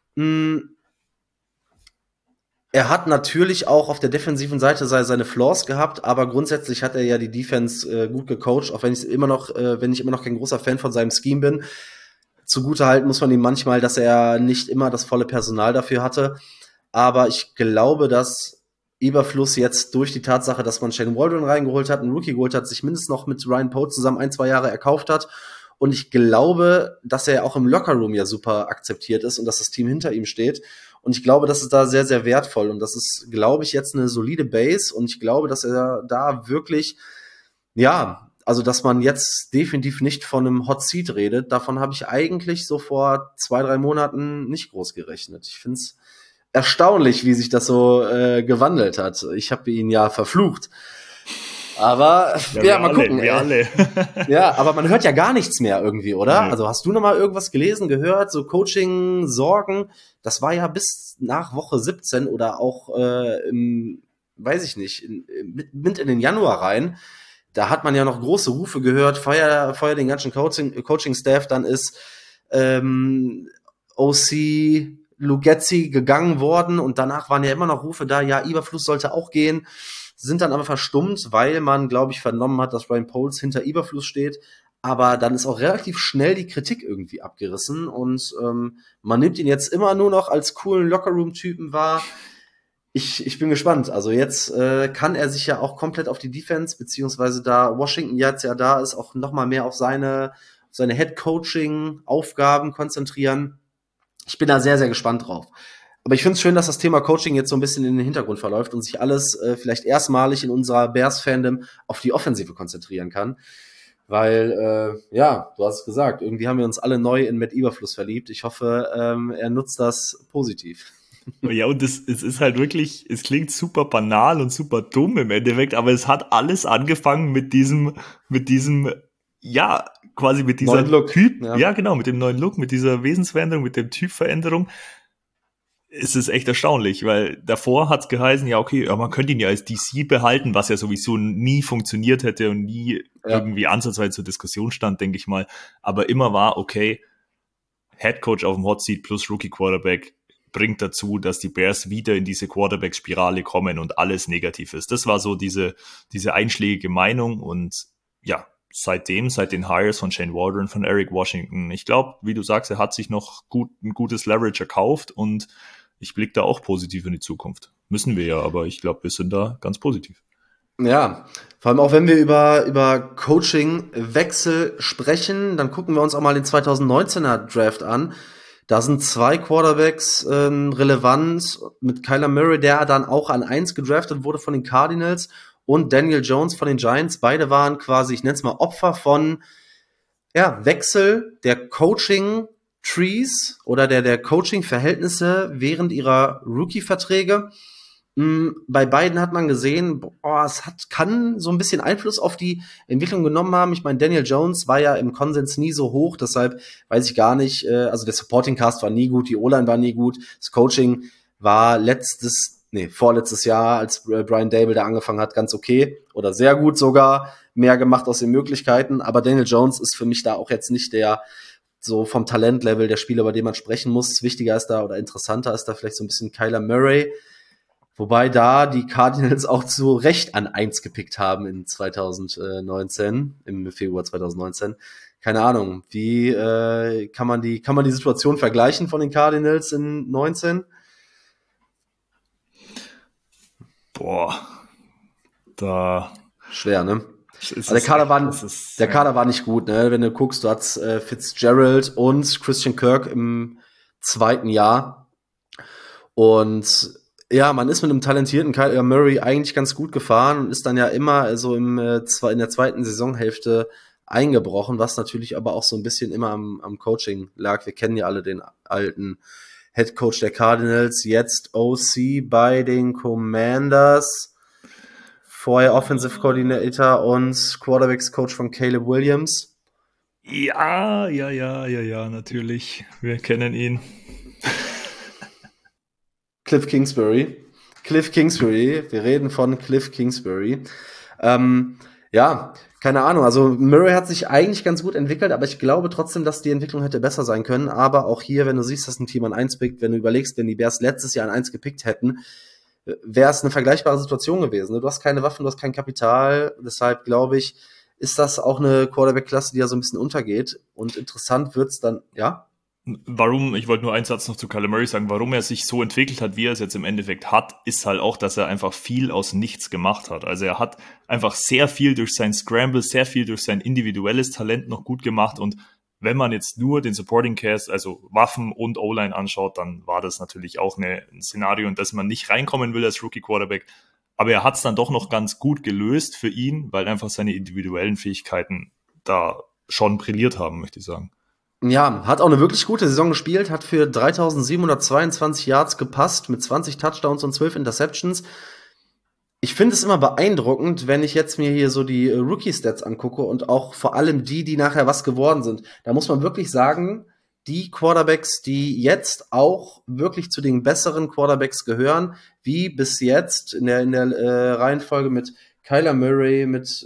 er hat natürlich auch auf der defensiven Seite seine Flaws gehabt, aber grundsätzlich hat er ja die Defense gut gecoacht, auch wenn ich immer noch kein großer Fan von seinem Scheme bin. Zugutehalten muss man ihm manchmal, dass er nicht immer das volle Personal dafür hatte. Aber ich glaube, dass Eberflus jetzt durch die Tatsache, dass man Shane Waldron reingeholt hat, einen Rookie geholt hat, sich mindestens noch mit Ryan Poles zusammen 1-2 Jahre erkauft hat. Und ich glaube, dass er auch im Lockerroom ja super akzeptiert ist und dass das Team hinter ihm steht. Und ich glaube, das ist da sehr, sehr wertvoll. Und das ist, glaube ich, jetzt eine solide Base. Und ich glaube, dass er da wirklich, ja, also dass man jetzt definitiv nicht von einem Hot Seat redet. Davon habe ich eigentlich so vor 2-3 Monaten nicht groß gerechnet. Ich finde es erstaunlich, wie sich das so gewandelt hat. Ich habe ihn ja verflucht. Aber ja mal gucken. Wir alle. Ja, aber man hört ja gar nichts mehr irgendwie, oder? Nee. Also hast du noch mal irgendwas gelesen, gehört, so Coaching, Sorgen? Das war ja bis nach Woche 17 oder auch weiß ich nicht, mit in den Januar rein. Da hat man ja noch große Rufe gehört, feuer den ganzen Coaching-Staff, dann ist OC Lugetzi gegangen worden und danach waren ja immer noch Rufe da, ja, Eberflus sollte auch gehen, sind dann aber verstummt, weil man, glaube ich, vernommen hat, dass Ryan Poles hinter Eberflus steht, aber dann ist auch relativ schnell die Kritik irgendwie abgerissen und man nimmt ihn jetzt immer nur noch als coolen Lockerroom-Typen wahr. Ich bin gespannt, also jetzt kann er sich ja auch komplett auf die Defense, beziehungsweise da Washington jetzt ja da ist, auch noch mal mehr auf seine Head-Coaching-Aufgaben konzentrieren. Ich bin da sehr, sehr gespannt drauf. Aber ich finde es schön, dass das Thema Coaching jetzt so ein bisschen in den Hintergrund verläuft und sich alles vielleicht erstmalig in unserer Bears-Fandom auf die Offensive konzentrieren kann. Weil, ja, du hast es gesagt, irgendwie haben wir uns alle neu in Matt Eberfluss verliebt. Ich hoffe, er nutzt das positiv. Ja, und es ist halt wirklich, es klingt super banal und super dumm im Endeffekt, aber es hat alles angefangen mit diesem, ja, quasi mit dieser Neuen Look, Typ, ja. ja genau, mit dem neuen Look, mit dieser Wesensveränderung, mit dem Typveränderung. Es ist echt erstaunlich, weil davor hat's geheißen, ja, okay, ja, man könnte ihn ja als DC behalten, was ja sowieso nie funktioniert hätte und nie irgendwie ansatzweise zur Diskussion stand, denke ich mal. Aber immer war, okay, Head Coach auf dem Hot Seat plus Rookie Quarterback bringt dazu, dass die Bears wieder in diese Quarterback-Spirale kommen und alles negativ ist. Das war so diese einschlägige Meinung und ja, seit den Hires von Shane Waldron, von Eric Washington, ich glaube, wie du sagst, er hat sich noch ein gutes Leverage erkauft und ich blicke da auch positiv in die Zukunft. Müssen wir ja, aber ich glaube, wir sind da ganz positiv. Ja, vor allem auch wenn wir über Coaching-Wechsel sprechen, dann gucken wir uns auch mal den 2019er Draft an. Da sind 2 Quarterbacks relevant, mit Kyler Murray, der dann auch an 1 gedraftet wurde von den Cardinals, und Daniel Jones von den Giants. Beide waren quasi, ich nenne es mal, Opfer von Wechsel der Coaching-Trees oder der Coaching-Verhältnisse während ihrer Rookie-Verträge. Bei beiden hat man gesehen, kann so ein bisschen Einfluss auf die Entwicklung genommen haben. Ich meine, Daniel Jones war ja im Konsens nie so hoch, deshalb weiß ich gar nicht, also der Supporting Cast war nie gut, die O-Line war nie gut, das Coaching war vorletztes Jahr, als Brian Daboll da angefangen hat, ganz okay oder sehr gut sogar, mehr gemacht aus den Möglichkeiten, aber Daniel Jones ist für mich da auch jetzt nicht der so vom Talentlevel der Spieler, über den man sprechen muss. Wichtiger ist da oder interessanter ist da vielleicht so ein bisschen Kyler Murray, wobei da die Cardinals auch zu Recht an 1 gepickt haben in 2019, im Februar 2019. Keine Ahnung, wie kann man die Situation vergleichen von den Cardinals in 19? Boah, da schwer, ne? Also der Kader war nicht gut, ne? Wenn du guckst, du hast Fitzgerald und Christian Kirk im 2. Jahr. Und ja, man ist mit einem talentierten Kyler Murray eigentlich ganz gut gefahren und ist dann ja immer so in der 2. Saisonhälfte eingebrochen, was natürlich aber auch so ein bisschen immer am Coaching lag. Wir kennen ja alle den alten Head Coach der Cardinals, jetzt OC bei den Commanders, vorher Offensive Coordinator und Quarterbacks Coach von Caleb Williams. Ja, natürlich. Wir kennen ihn. Cliff Kingsbury. Wir reden von Cliff Kingsbury. Ja, keine Ahnung. Also Murray hat sich eigentlich ganz gut entwickelt, aber ich glaube trotzdem, dass die Entwicklung hätte besser sein können. Aber auch hier, wenn du siehst, dass ein Team an 1 pickt, wenn du überlegst, wenn die Bears letztes Jahr an 1 gepickt hätten, wäre es eine vergleichbare Situation gewesen. Du hast keine Waffen, du hast kein Kapital. Deshalb glaube ich, ist das auch eine Quarterback-Klasse, die ja so ein bisschen untergeht. Und interessant wird's dann, ja? Ich wollte nur einen Satz noch zu Kyler Murray sagen, warum er sich so entwickelt hat, wie er es jetzt im Endeffekt hat, ist halt auch, dass er einfach viel aus nichts gemacht hat. Also er hat einfach sehr viel durch sein Scramble, sehr viel durch sein individuelles Talent noch gut gemacht, und wenn man jetzt nur den Supporting Cast, also Waffen und O-Line anschaut, dann war das natürlich auch ein Szenario, in das man nicht reinkommen will als Rookie Quarterback. Aber er hat es dann doch noch ganz gut gelöst für ihn, weil einfach seine individuellen Fähigkeiten da schon brilliert haben, möchte ich sagen. Ja, hat auch eine wirklich gute Saison gespielt, hat für 3.722 Yards gepasst mit 20 Touchdowns und 12 Interceptions. Ich finde es immer beeindruckend, wenn ich jetzt mir hier so die Rookie-Stats angucke und auch vor allem die nachher was geworden sind. Da muss man wirklich sagen, die Quarterbacks, die jetzt auch wirklich zu den besseren Quarterbacks gehören, wie bis jetzt in der Reihenfolge mit Kyler Murray, mit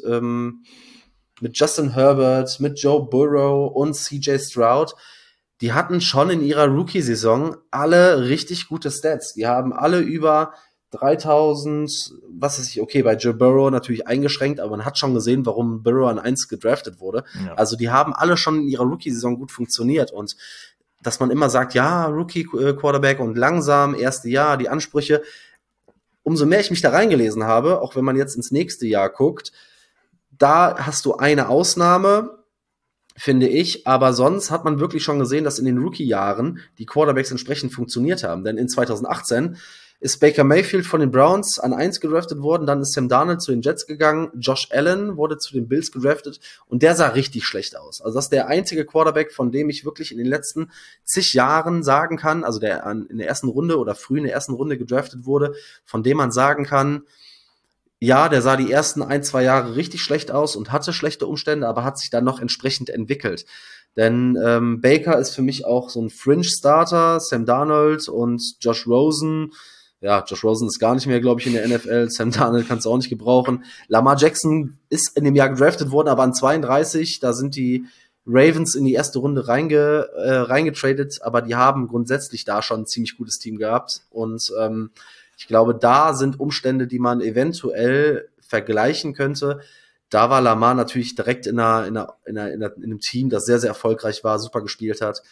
Justin Herbert, mit Joe Burrow und CJ Stroud, die hatten schon in ihrer Rookie-Saison alle richtig gute Stats. Die haben alle über 3000, bei Joe Burrow natürlich eingeschränkt, aber man hat schon gesehen, warum Burrow an 1 gedraftet wurde. Ja. Also die haben alle schon in ihrer Rookie-Saison gut funktioniert, und dass man immer sagt, ja, Rookie-Quarterback und langsam, erste Jahr, die Ansprüche, umso mehr ich mich da reingelesen habe, auch wenn man jetzt ins nächste Jahr guckt, da hast du eine Ausnahme, finde ich, aber sonst hat man wirklich schon gesehen, dass in den Rookie-Jahren die Quarterbacks entsprechend funktioniert haben. Denn in 2018 ist Baker Mayfield von den Browns an 1 gedraftet worden, dann ist Sam Darnold zu den Jets gegangen, Josh Allen wurde zu den Bills gedraftet und der sah richtig schlecht aus. Also das ist der einzige Quarterback, von dem ich wirklich in den letzten zig Jahren sagen kann, also der in der ersten Runde oder früh in der ersten Runde gedraftet wurde, von dem man sagen kann, ja, der sah die ersten 1-2 Jahre richtig schlecht aus und hatte schlechte Umstände, aber hat sich dann noch entsprechend entwickelt. Denn Baker ist für mich auch so ein Fringe-Starter, Sam Darnold und Josh Rosen. Ja, Josh Rosen ist gar nicht mehr, glaube ich, in der NFL. Sam Darnold kannst du auch nicht gebrauchen. Lamar Jackson ist in dem Jahr gedraftet worden, aber an 32, da sind die Ravens in die erste Runde reingetradet, aber die haben grundsätzlich da schon ein ziemlich gutes Team gehabt. Und ich glaube, da sind Umstände, die man eventuell vergleichen könnte. Da war Lamar natürlich direkt in einem Team, das sehr, sehr erfolgreich war, super gespielt hat.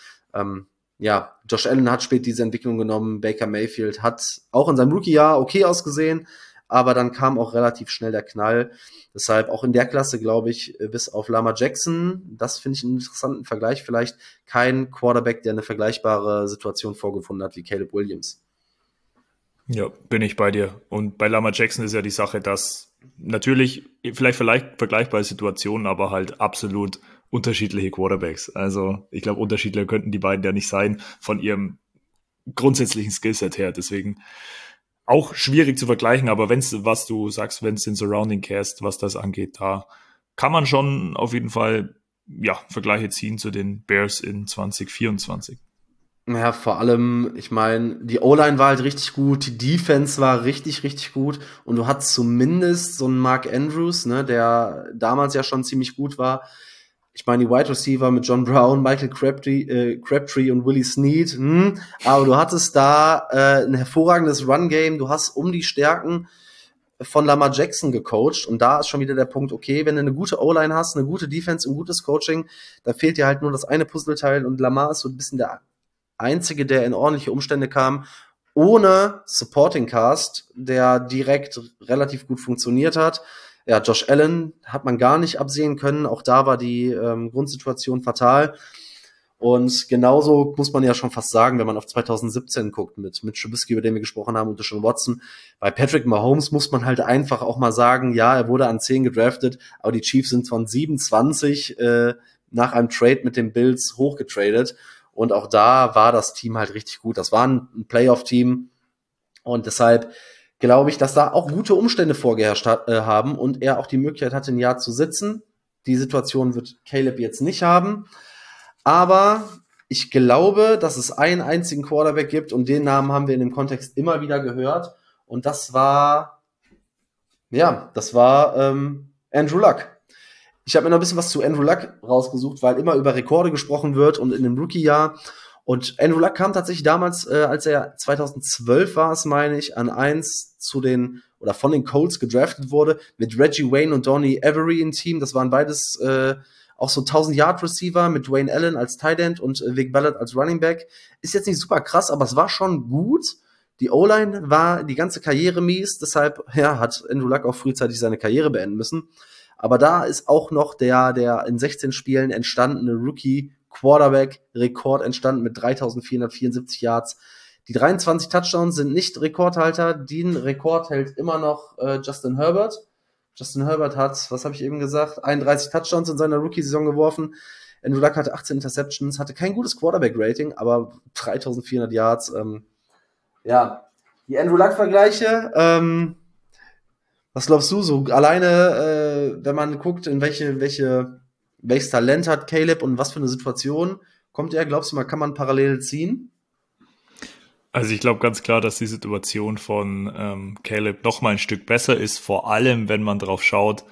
Ja, Josh Allen hat spät diese Entwicklung genommen. Baker Mayfield hat auch in seinem Rookie-Jahr okay ausgesehen, aber dann kam auch relativ schnell der Knall. Deshalb auch in der Klasse, glaube ich, bis auf Lamar Jackson, das finde ich einen interessanten Vergleich, vielleicht kein Quarterback, der eine vergleichbare Situation vorgefunden hat wie Caleb Williams. Ja, bin ich bei dir. Und bei Lamar Jackson ist ja die Sache, dass natürlich vielleicht vergleichbare Situationen, aber halt absolut unterschiedliche Quarterbacks. Also ich glaube, unterschiedlicher könnten die beiden ja nicht sein von ihrem grundsätzlichen Skillset her. Deswegen auch schwierig zu vergleichen, aber was du sagst, wenn es den Surrounding Cast, was das angeht, da kann man schon auf jeden Fall Vergleiche ziehen zu den Bears in 2024. Ja, vor allem, ich meine, die O-Line war halt richtig gut, die Defense war richtig, richtig gut und du hattest zumindest so einen Mark Andrews, ne, der damals ja schon ziemlich gut war. Ich meine, die Wide Receiver mit John Brown, Michael Crabtree und Willie Snead, aber du hattest da ein hervorragendes Run-Game, du hast um die Stärken von Lamar Jackson gecoacht und da ist schon wieder der Punkt, okay, wenn du eine gute O-Line hast, eine gute Defense und gutes Coaching, da fehlt dir halt nur das eine Puzzleteil und Lamar ist so ein bisschen der Einzige, der in ordentliche Umstände kam, ohne Supporting Cast, der direkt relativ gut funktioniert hat. Ja, Josh Allen hat man gar nicht absehen können. Auch da war die Grundsituation fatal. Und genauso muss man ja schon fast sagen, wenn man auf 2017 guckt mit Trubisky, über den wir gesprochen haben, und Deshaun Watson. Bei Patrick Mahomes muss man halt einfach auch mal sagen, ja, er wurde an 10 gedraftet, aber die Chiefs sind von 27 nach einem Trade mit den Bills hochgetradet. Und auch da war das Team halt richtig gut. Das war ein Playoff-Team. Und deshalb glaube ich, dass da auch gute Umstände vorgeherrscht haben und er auch die Möglichkeit hatte, ein Jahr zu sitzen. Die Situation wird Caleb jetzt nicht haben. Aber ich glaube, dass es einen einzigen Quarterback gibt und den Namen haben wir in dem Kontext immer wieder gehört. Und das war Andrew Luck. Ich habe mir noch ein bisschen was zu Andrew Luck rausgesucht, weil immer über Rekorde gesprochen wird und in dem Rookie-Jahr. Und Andrew Luck kam tatsächlich damals, als er 2012 war es, meine ich, an 1 von den Colts gedraftet wurde, mit Reggie Wayne und Donnie Avery im Team. Das waren beides auch so 1000-Yard-Receiver mit Dwayne Allen als Tight End und Vic Ballard als Running Back. Ist jetzt nicht super krass, aber es war schon gut. Die O-Line war die ganze Karriere mies, deshalb hat Andrew Luck auch frühzeitig seine Karriere beenden müssen. Aber da ist auch noch der in 16 Spielen entstandene Rookie-Quarterback-Rekord entstanden mit 3474 Yards. Die 23 Touchdowns sind nicht Rekordhalter. Den Rekord hält immer noch Justin Herbert. Justin Herbert hat, was habe ich eben gesagt, 31 Touchdowns in seiner Rookie-Saison geworfen. Andrew Luck hatte 18 Interceptions, hatte kein gutes Quarterback-Rating, aber 3400 Yards. Die Andrew Luck-Vergleiche, was glaubst du so? Alleine, wenn man guckt, in welches Talent hat Caleb und was für eine Situation kommt er, glaubst du mal, kann man parallel ziehen? Also ich glaube ganz klar, dass die Situation von Caleb noch mal ein Stück besser ist, vor allem, wenn man drauf schaut,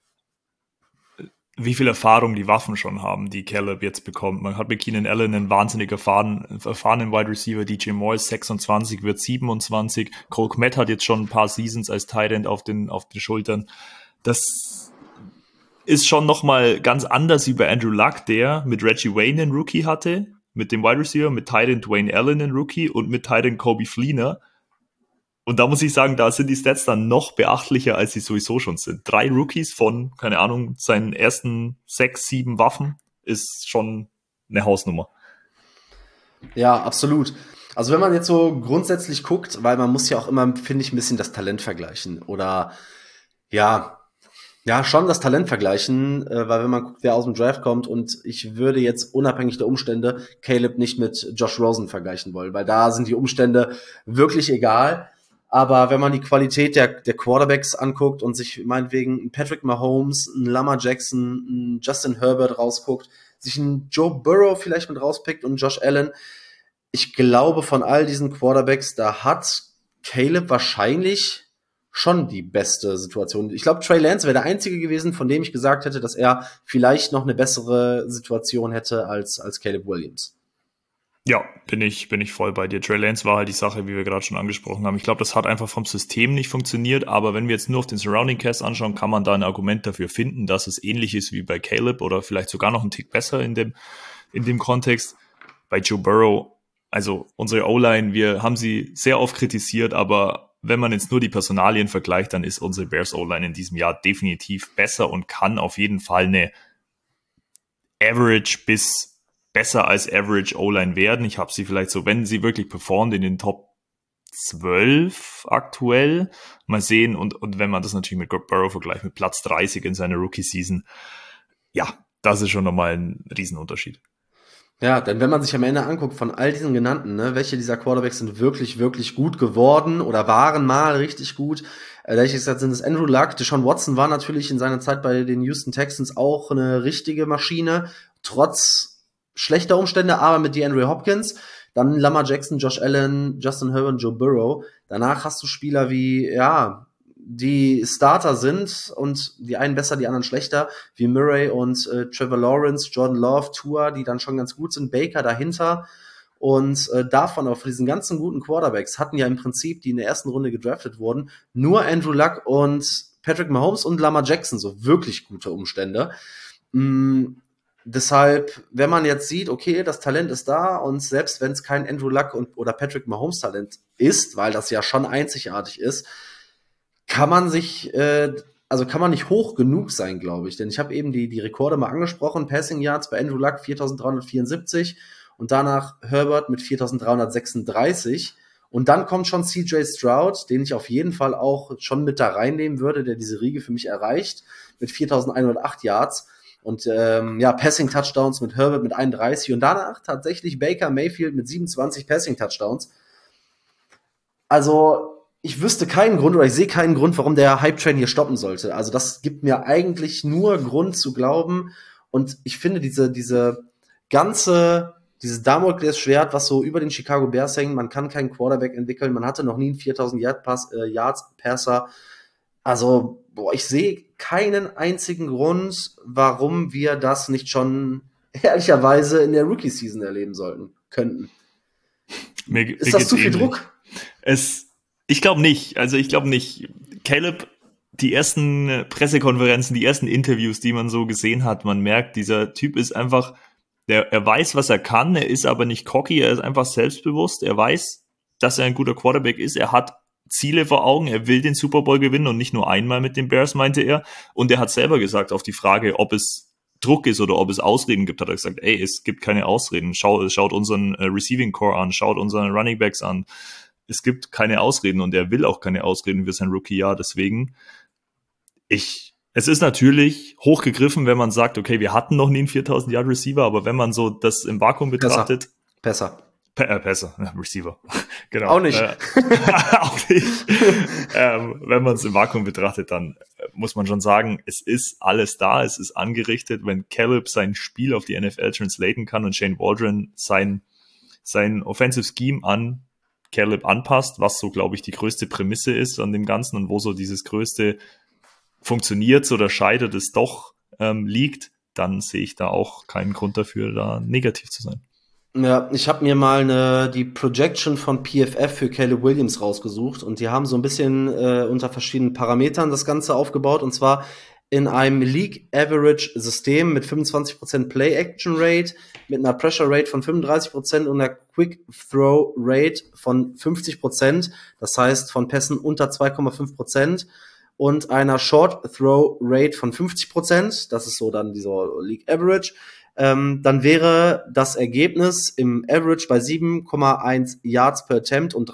wie viel Erfahrung die Waffen schon haben, die Caleb jetzt bekommt. Man hat mit Keenan Allen einen wahnsinnig erfahrenen Wide Receiver, DJ Moore ist 26, wird 27. Cole Kmet hat jetzt schon ein paar Seasons als Tight End auf den Schultern. Das ist schon nochmal ganz anders wie bei Andrew Luck, der mit Reggie Wayne einen Rookie hatte, mit dem Wide Receiver, mit Tight End Dwayne Allen einen Rookie und mit Tight End Coby Fleener. Und da muss ich sagen, da sind die Stats dann noch beachtlicher, als sie sowieso schon sind. 3 Rookies von, keine Ahnung, seinen ersten 6, 7 Waffen ist schon eine Hausnummer. Ja, absolut. Also wenn man jetzt so grundsätzlich guckt, weil man muss ja auch immer, finde ich, ein bisschen das Talent vergleichen oder ja, schon das Talent vergleichen, weil wenn man guckt, wer aus dem Draft kommt und ich würde jetzt unabhängig der Umstände Caleb nicht mit Josh Rosen vergleichen wollen, weil da sind die Umstände wirklich egal. Aber wenn man die Qualität der Quarterbacks anguckt und sich meinetwegen einen Patrick Mahomes, einen Lamar Jackson, einen Justin Herbert rausguckt, sich einen Joe Burrow vielleicht mit rauspickt und Josh Allen, ich glaube, von all diesen Quarterbacks, da hat Caleb wahrscheinlich schon die beste Situation. Ich glaube, Trey Lance wäre der Einzige gewesen, von dem ich gesagt hätte, dass er vielleicht noch eine bessere Situation hätte als Caleb Williams. Ja, bin ich voll bei dir. Trey Lance war halt die Sache, wie wir gerade schon angesprochen haben. Ich glaube, das hat einfach vom System nicht funktioniert, aber wenn wir jetzt nur auf den Surrounding Cast anschauen, kann man da ein Argument dafür finden, dass es ähnlich ist wie bei Caleb oder vielleicht sogar noch einen Tick besser in dem Kontext. Bei Joe Burrow, also unsere O-Line, wir haben sie sehr oft kritisiert, aber wenn man jetzt nur die Personalien vergleicht, dann ist unsere Bears O-Line in diesem Jahr definitiv besser und kann auf jeden Fall eine Average bis besser als Average O-Line werden. Ich habe sie vielleicht so, wenn sie wirklich performt, in den Top 12 aktuell. Mal sehen, und wenn man das natürlich mit Burrow vergleicht, mit Platz 30 in seiner Rookie-Season, ja, das ist schon nochmal ein Riesenunterschied. Ja, denn wenn man sich am Ende anguckt von all diesen genannten, ne, welche dieser Quarterbacks sind wirklich, wirklich gut geworden oder waren mal richtig gut, da ich gesagt, sind es Andrew Luck, Deshaun Watson war natürlich in seiner Zeit bei den Houston Texans auch eine richtige Maschine, trotz schlechter Umstände, aber mit DeAndre Hopkins, dann Lamar Jackson, Josh Allen, Justin Herbert, Joe Burrow. Danach hast du Spieler wie, ja, die Starter sind und die einen besser, die anderen schlechter, wie Murray und Trevor Lawrence, Jordan Love, Tua, die dann schon ganz gut sind, Baker dahinter. Und davon, auch von diesen ganzen guten Quarterbacks, hatten ja im Prinzip, die in der ersten Runde gedraftet wurden, nur Andrew Luck und Patrick Mahomes und Lamar Jackson, so wirklich gute Umstände. Deshalb, wenn man jetzt sieht, okay, das Talent ist da und selbst wenn es kein Andrew Luck oder Patrick Mahomes Talent ist, weil das ja schon einzigartig ist, kann man sich, kann man nicht hoch genug sein, glaube ich. Denn ich habe eben die Rekorde mal angesprochen. Passing Yards bei Andrew Luck 4.374 und danach Herbert mit 4.336. Und dann kommt schon CJ Stroud, den ich auf jeden Fall auch schon mit da reinnehmen würde, der diese Riege für mich erreicht, mit 4.108 Yards. Und Passing-Touchdowns mit Herbert mit 31 und danach tatsächlich Baker Mayfield mit 27 Passing-Touchdowns. Also ich wüsste keinen Grund oder ich sehe keinen Grund, warum der Hype-Train hier stoppen sollte. Also das gibt mir eigentlich nur Grund zu glauben. Und ich finde dieses Damoklesschwert, was so über den Chicago Bears hängt, man kann keinen Quarterback entwickeln, man hatte noch nie einen 4.000 Yards Passer. Also, ich sehe keinen einzigen Grund, warum wir das nicht schon ehrlicherweise in der Rookie-Season erleben könnten. Ist das zu viel Druck? Ich glaube nicht. Also ich glaube nicht. Caleb, die ersten Pressekonferenzen, die ersten Interviews, die man so gesehen hat, man merkt, dieser Typ ist einfach, er weiß, was er kann, er ist aber nicht cocky, er ist einfach selbstbewusst, er weiß, dass er ein guter Quarterback ist, er hat Ziele vor Augen, er will den Super Bowl gewinnen und nicht nur einmal mit den Bears, meinte er. Und er hat selber gesagt auf die Frage, ob es Druck ist oder ob es Ausreden gibt, hat er gesagt, es gibt keine Ausreden. Schaut unseren Receiving Core an, schaut unseren Running Backs an. Es gibt keine Ausreden und er will auch keine Ausreden für sein Rookie-Jahr. Deswegen, es ist natürlich hochgegriffen, wenn man sagt, okay, wir hatten noch nie einen 4.000 Yard Receiver, aber wenn man so das im Vakuum betrachtet. Besser. Receiver. Genau. Auch nicht. Auch nicht. Wenn man es im Vakuum betrachtet, dann muss man schon sagen, es ist alles da, es ist angerichtet. Wenn Caleb sein Spiel auf die NFL translaten kann und Shane Waldron sein Offensive Scheme an Caleb anpasst, was so, glaube ich, die größte Prämisse ist an dem Ganzen und wo so dieses größte funktioniert oder scheitert es doch liegt, dann sehe ich da auch keinen Grund dafür, da negativ zu sein. Ja, ich habe mir mal die Projection von PFF für Caleb Williams rausgesucht und die haben so ein bisschen unter verschiedenen Parametern das Ganze aufgebaut und zwar in einem League-Average-System mit 25% Play-Action-Rate, mit einer Pressure-Rate von 35% und einer Quick-Throw-Rate von 50%, das heißt von Pässen unter 2,5% und einer Short-Throw-Rate von 50%, das ist so dann dieser League-Average, dann wäre das Ergebnis im Average bei 7,1 Yards per Attempt und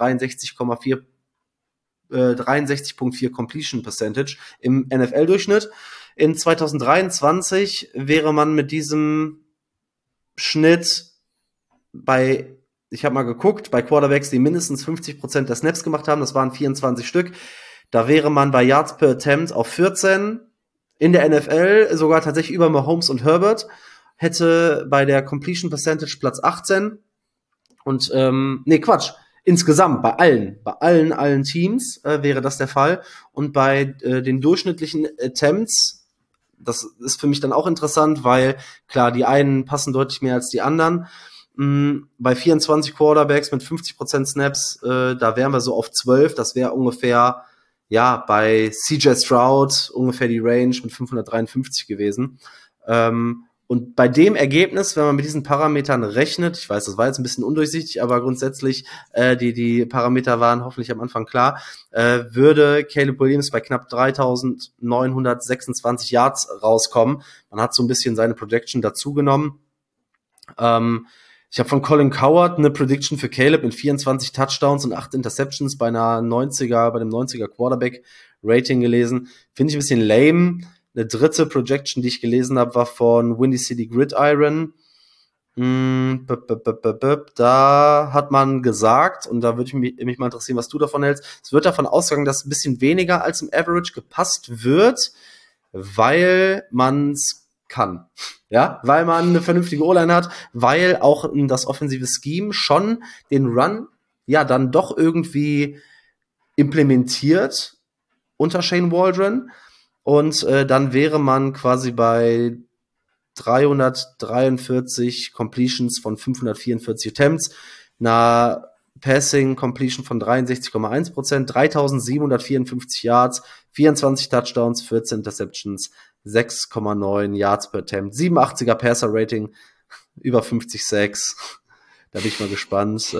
63,4 Completion Percentage im NFL-Durchschnitt. In 2023 wäre man mit diesem Schnitt bei, ich habe mal geguckt, bei Quarterbacks, die mindestens 50% der Snaps gemacht haben, das waren 24 Stück, da wäre man bei Yards per Attempt auf 14, in der NFL sogar tatsächlich über Mahomes und Herbert, hätte bei der Completion Percentage Platz 18 und, insgesamt bei allen Teams wäre das der Fall und bei den durchschnittlichen Attempts, das ist für mich dann auch interessant, weil klar, die einen passen deutlich mehr als die anderen. Bei 24 Quarterbacks mit 50% Snaps, da wären wir so auf 12, das wäre ungefähr, ja, bei CJ Stroud ungefähr die Range mit 553 gewesen. Und bei dem Ergebnis, wenn man mit diesen Parametern rechnet, ich weiß, das war jetzt ein bisschen undurchsichtig, aber grundsätzlich, die Parameter waren hoffentlich am Anfang klar, würde Caleb Williams bei knapp 3.926 Yards rauskommen. Man hat so ein bisschen seine Projection dazu genommen. Ich habe von Colin Cowherd eine Prediction für Caleb mit 24 Touchdowns und 8 Interceptions bei dem 90er Quarterback Rating gelesen. Finde ich ein bisschen lame. Eine dritte Projection, die ich gelesen habe, war von Windy City Gridiron. Da hat man gesagt, und da würde mich mal interessieren, was du davon hältst, es wird davon ausgegangen, dass ein bisschen weniger als im Average gepasst wird, weil man's kann. Ja, weil man eine vernünftige O-Line hat, weil auch das offensive Scheme schon den Run ja dann doch irgendwie implementiert unter Shane Waldron. Und dann wäre man quasi bei 343 Completions von 544 Attempts, einer Passing Completion von 63,1%, 3754 Yards, 24 Touchdowns, 14 Interceptions, 6,9 Yards per Attempt, 87er Passer Rating, über 50 Sacks. Da bin ich mal gespannt.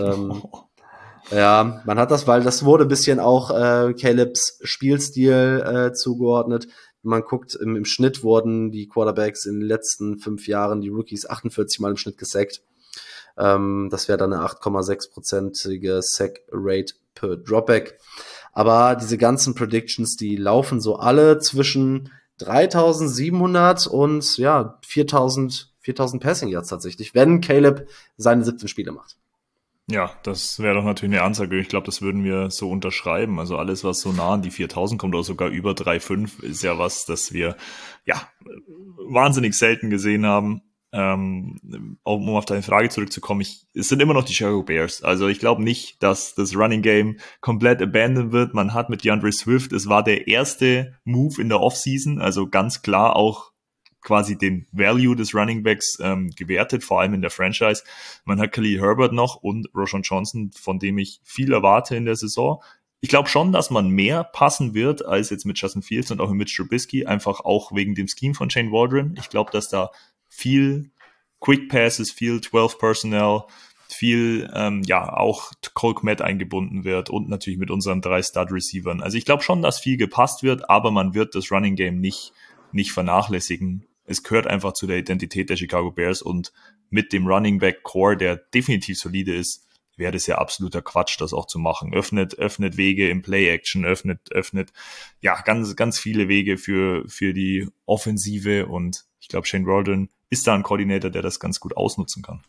Ja, man hat das, weil das wurde ein bisschen auch Calebs Spielstil zugeordnet. Man guckt, im Schnitt wurden die Quarterbacks in den letzten 5 Jahren, die Rookies, 48 Mal im Schnitt gesackt. Das wäre dann eine 8,6%ige Sack-Rate per Dropback. Aber diese ganzen Predictions, die laufen so alle zwischen 3.700 und ja 4.000 Passing Yards tatsächlich, wenn Caleb seine 17 Spiele macht. Ja, das wäre doch natürlich eine Ansage. Ich glaube, das würden wir so unterschreiben. Also alles, was so nah an die 4.000 kommt oder sogar über 3.500, ist ja was, das wir ja wahnsinnig selten gesehen haben. Um auf deine Frage zurückzukommen, es sind immer noch die Chicago Bears. Also ich glaube nicht, dass das Running Game komplett abandoned wird. Man hat mit DeAndre Swift, es war der erste Move in der Offseason, also ganz klar auch quasi den Value des Running Backs gewertet, vor allem in der Franchise. Man hat Khalil Herbert noch und Roschon Johnson, von dem ich viel erwarte in der Saison. Ich glaube schon, dass man mehr passen wird als jetzt mit Justin Fields und auch mit Mitch Trubisky, einfach auch wegen dem Scheme von Shane Waldron. Ich glaube, dass da viel Quick Passes, viel 12 Personnel, viel auch Cole Kmet eingebunden wird und natürlich mit unseren 3 Stud-Receivern. Also ich glaube schon, dass viel gepasst wird, aber man wird das Running Game nicht vernachlässigen. Es gehört einfach zu der Identität der Chicago Bears und mit dem Running Back Core, der definitiv solide ist, wäre es ja absoluter Quatsch, das auch zu machen. Öffnet Wege im Play-Action, öffnet ja ganz viele Wege für die Offensive und ich glaube, Shane Waldron ist da ein Koordinator, der das ganz gut ausnutzen kann.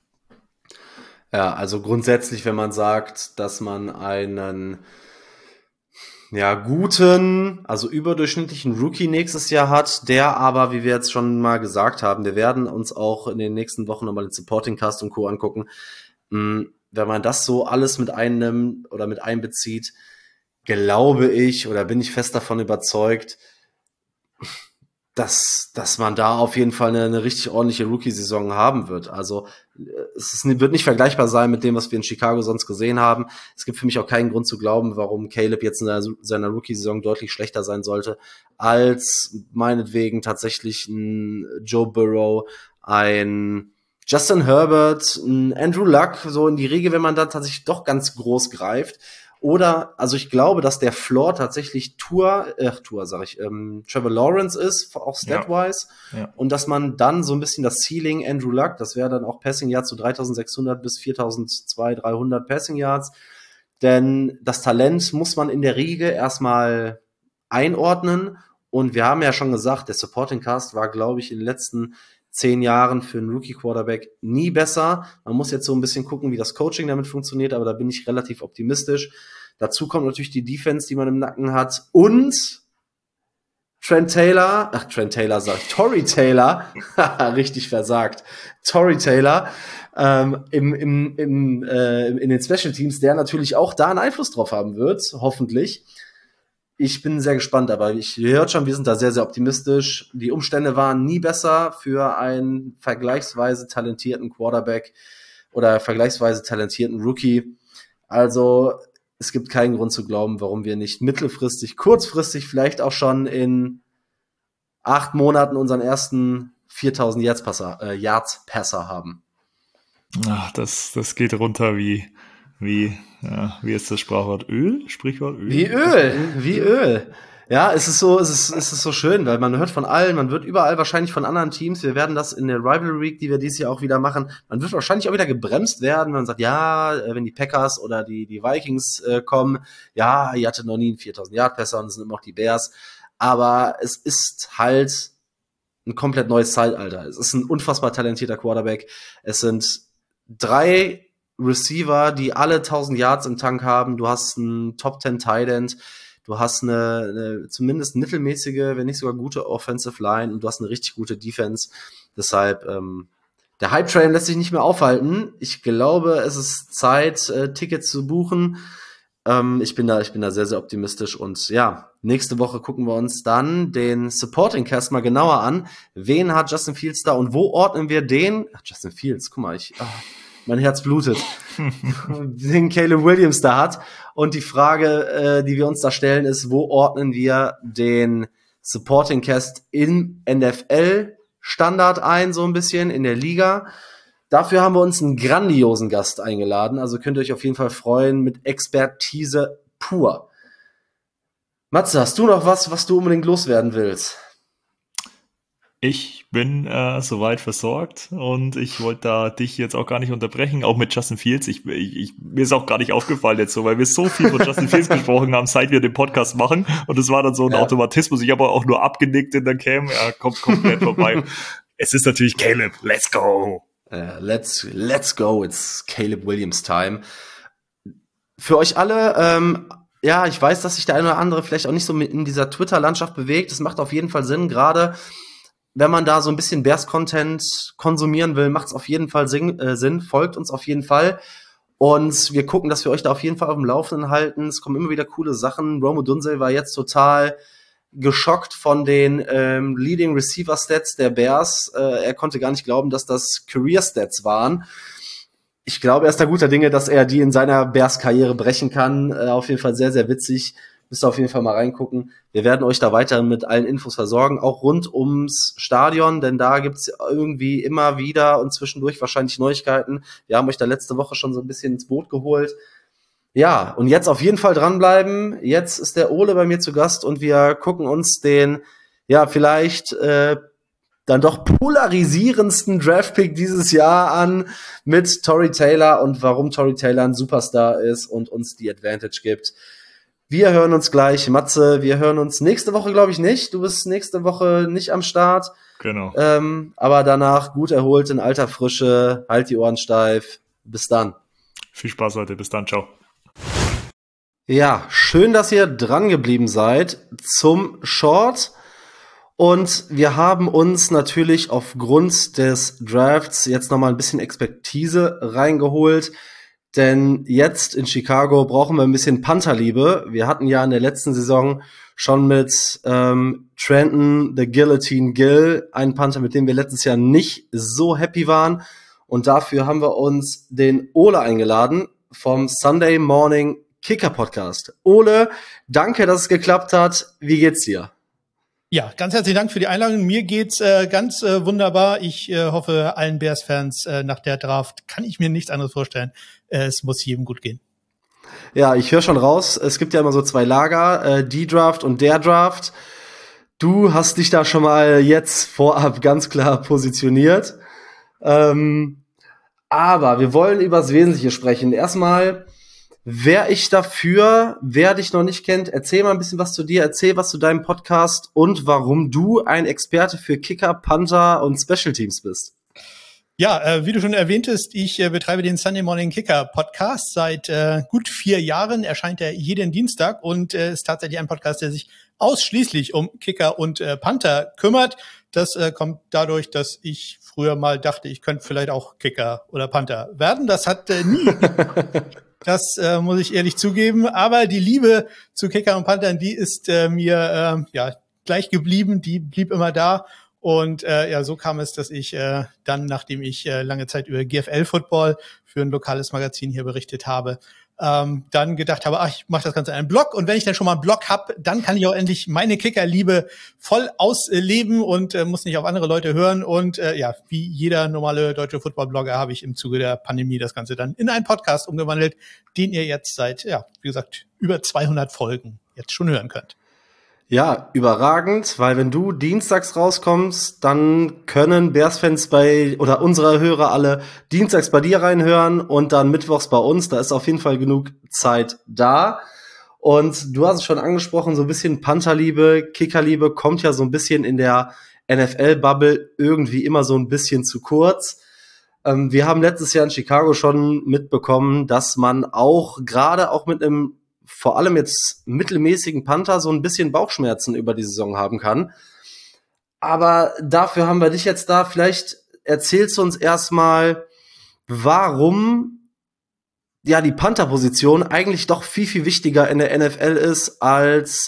Ja, also grundsätzlich, wenn man sagt, dass man einen guten, also überdurchschnittlichen Rookie nächstes Jahr hat, der aber, wie wir jetzt schon mal gesagt haben, wir werden uns auch in den nächsten Wochen nochmal den Supporting Cast und Co. angucken. Wenn man das so alles mit einnimmt oder mit einbezieht, glaube ich oder bin ich fest davon überzeugt, dass man da auf jeden Fall eine richtig ordentliche Rookie-Saison haben wird. Also wird nicht vergleichbar sein mit dem, was wir in Chicago sonst gesehen haben. Es gibt für mich auch keinen Grund zu glauben, warum Caleb jetzt in seiner Rookie-Saison deutlich schlechter sein sollte, als meinetwegen tatsächlich ein Joe Burrow, ein Justin Herbert, ein Andrew Luck, so in die Riege, wenn man da tatsächlich doch ganz groß greift. Oder, also ich glaube, dass der Floor tatsächlich Trevor Lawrence ist, auch statwise. Ja. Und dass man dann so ein bisschen das Ceiling Andrew Luck, das wäre dann auch Passing Yards zu 3.600 bis 4.200-300 Passing Yards. Denn das Talent muss man in der Regel erstmal einordnen. Und wir haben ja schon gesagt, der Supporting Cast war, glaube ich, in den letzten 10 Jahren für einen Rookie-Quarterback nie besser. Man muss jetzt so ein bisschen gucken, wie das Coaching damit funktioniert, aber da bin ich relativ optimistisch. Dazu kommt natürlich die Defense, die man im Nacken hat. Und Tory Taylor, richtig versagt. Tory Taylor, in den Special Teams, der natürlich auch da einen Einfluss drauf haben wird, hoffentlich. Ich bin sehr gespannt, aber ihr hört schon, wir sind da sehr, sehr optimistisch. Die Umstände waren nie besser für einen vergleichsweise talentierten Quarterback oder vergleichsweise talentierten Rookie. Also es gibt keinen Grund zu glauben, warum wir nicht mittelfristig, kurzfristig, vielleicht auch schon in 8 Monaten unseren ersten 4.000 Yards-Passer haben. Ach, das geht runter wie ist das Sprichwort Öl? Wie Öl. Ja, es ist so schön, weil man hört von allen, man wird überall wahrscheinlich von anderen Teams, wir werden das in der Rivalry Week, die wir dieses Jahr auch wieder machen, man wird wahrscheinlich auch wieder gebremst werden, man sagt, ja, wenn die Packers oder die Vikings kommen, ja, ihr hattet noch nie einen 4.000 Yard Passer und es sind immer noch die Bears, aber es ist halt ein komplett neues Zeitalter. Es ist ein unfassbar talentierter Quarterback. Es sind 3 Receiver, die alle 1.000 Yards im Tank haben. Du hast einen Top 10 Tight End. Du hast eine zumindest mittelmäßige, wenn nicht sogar gute Offensive Line und du hast eine richtig gute Defense. Deshalb, der Hype-Train lässt sich nicht mehr aufhalten. Ich glaube, es ist Zeit, Tickets zu buchen. Ich bin da sehr, sehr optimistisch und ja, nächste Woche gucken wir uns dann den Supporting Cast mal genauer an. Wen hat Justin Fields da und wo ordnen wir den? Justin Fields, guck mal, mein Herz blutet. Den Caleb Williams da hat. Und die Frage, die wir uns da stellen, ist, wo ordnen wir den Supporting Cast im NFL-Standard ein, so ein bisschen, in der Liga? Dafür haben wir uns einen grandiosen Gast eingeladen. Also könnt ihr euch auf jeden Fall freuen mit Expertise pur. Matze, hast du noch was du unbedingt loswerden willst? Ich bin soweit versorgt und ich wollte da dich jetzt auch gar nicht unterbrechen, auch mit Justin Fields. Mir ist auch gar nicht aufgefallen jetzt so, weil wir so viel von Justin Fields gesprochen haben, seit wir den Podcast machen und es war dann so ein Automatismus. Ich habe auch nur abgenickt in der Cam, er kommt komplett vorbei. Es ist natürlich Caleb, let's go! Let's go, it's Caleb Williams time. Für euch alle, ja, ich weiß, dass sich der eine oder andere vielleicht auch nicht so in dieser Twitter-Landschaft bewegt. Das macht auf jeden Fall Sinn, gerade wenn man da so ein bisschen Bears-Content konsumieren will, macht es auf jeden Fall Sinn. Folgt uns auf jeden Fall. Und wir gucken, dass wir euch da auf jeden Fall auf dem Laufenden halten. Es kommen immer wieder coole Sachen. Rome Odunze war jetzt total geschockt von den Leading Receiver Stats der Bears. Er konnte gar nicht glauben, dass das Career Stats waren. Ich glaube, er ist da guter Dinge, dass er die in seiner Bears-Karriere brechen kann. Auf jeden Fall sehr, sehr witzig. Müsst ihr auf jeden Fall mal reingucken. Wir werden euch da weiterhin mit allen Infos versorgen, auch rund ums Stadion, denn da gibt's irgendwie immer wieder und zwischendurch wahrscheinlich Neuigkeiten. Wir haben euch da letzte Woche schon so ein bisschen ins Boot geholt. Ja, und jetzt auf jeden Fall dranbleiben. Jetzt ist der Ole bei mir zu Gast und wir gucken uns den, ja, vielleicht dann doch polarisierendsten Draftpick dieses Jahr an mit Tory Taylor und warum Tory Taylor ein Superstar ist und uns die Advantage gibt. Wir hören uns gleich. Matze, wir hören uns nächste Woche, glaube ich, nicht. Du bist nächste Woche nicht am Start. Genau. Aber danach gut erholt in alter Frische. Halt die Ohren steif. Bis dann. Viel Spaß heute. Bis dann. Ciao. Ja, schön, dass ihr dran geblieben seid zum Short. Und wir haben uns natürlich aufgrund des Drafts jetzt nochmal ein bisschen Expertise reingeholt. Denn jetzt in Chicago brauchen wir ein bisschen Pantherliebe. Wir hatten ja in der letzten Saison schon mit Trenton the Guillotine Gill einen Panther, mit dem wir letztes Jahr nicht so happy waren. Und dafür haben wir uns den Ole eingeladen vom Sunday Morning Kicker Podcast. Ole, danke, dass es geklappt hat. Wie geht's dir? Ja, ganz herzlichen Dank für die Einladung. Mir geht's ganz wunderbar. Ich hoffe, allen Bears-Fans nach der Draft kann ich mir nichts anderes vorstellen. Es muss jedem gut gehen. Ja, ich höre schon raus, es gibt ja immer so 2 Lager, die Draft und der Draft. Du hast dich da schon mal jetzt vorab ganz klar positioniert. Aber wir wollen über das Wesentliche sprechen. Erstmal, wer ich dafür, wer dich noch nicht kennt, erzähl mal ein bisschen was zu dir, erzähl was zu deinem Podcast und warum du ein Experte für Kicker, Panther und Special Teams bist. Ja, wie du schon erwähntest, ich betreibe den Sunday Morning Kicker Podcast. Seit gut 4 Jahren erscheint er jeden Dienstag und ist tatsächlich ein Podcast, der sich ausschließlich um Kicker und Panther kümmert. Das kommt dadurch, dass ich früher mal dachte, ich könnte vielleicht auch Kicker oder Panther werden. Das hat nie das muss ich ehrlich zugeben. Aber die Liebe zu Kicker und Panthern, die ist mir gleich geblieben. Die blieb immer da. Und so kam es, dass ich dann, nachdem ich lange Zeit über GFL-Football für ein lokales Magazin hier berichtet habe, dann gedacht habe, ich mache das Ganze in einem Blog. Und wenn ich dann schon mal einen Blog habe, dann kann ich auch endlich meine Kickerliebe voll ausleben und muss nicht auf andere Leute hören. Und wie jeder normale deutsche Football-Blogger habe ich im Zuge der Pandemie das Ganze dann in einen Podcast umgewandelt, den ihr jetzt seit, wie gesagt, über 200 Folgen jetzt schon hören könnt. Ja, überragend, weil wenn du dienstags rauskommst, dann können Bears-Fans oder unsere Hörer alle dienstags bei dir reinhören und dann mittwochs bei uns. Da ist auf jeden Fall genug Zeit da. Und du hast es schon angesprochen, so ein bisschen Pantherliebe, Kickerliebe kommt ja so ein bisschen in der NFL-Bubble irgendwie immer so ein bisschen zu kurz. Wir haben letztes Jahr in Chicago schon mitbekommen, dass man gerade auch mit einem vor allem jetzt mittelmäßigen Panther so ein bisschen Bauchschmerzen über die Saison haben kann. Aber dafür haben wir dich jetzt da. Vielleicht erzählst du uns erstmal, warum die Panther-Position eigentlich doch viel, viel wichtiger in der NFL ist, als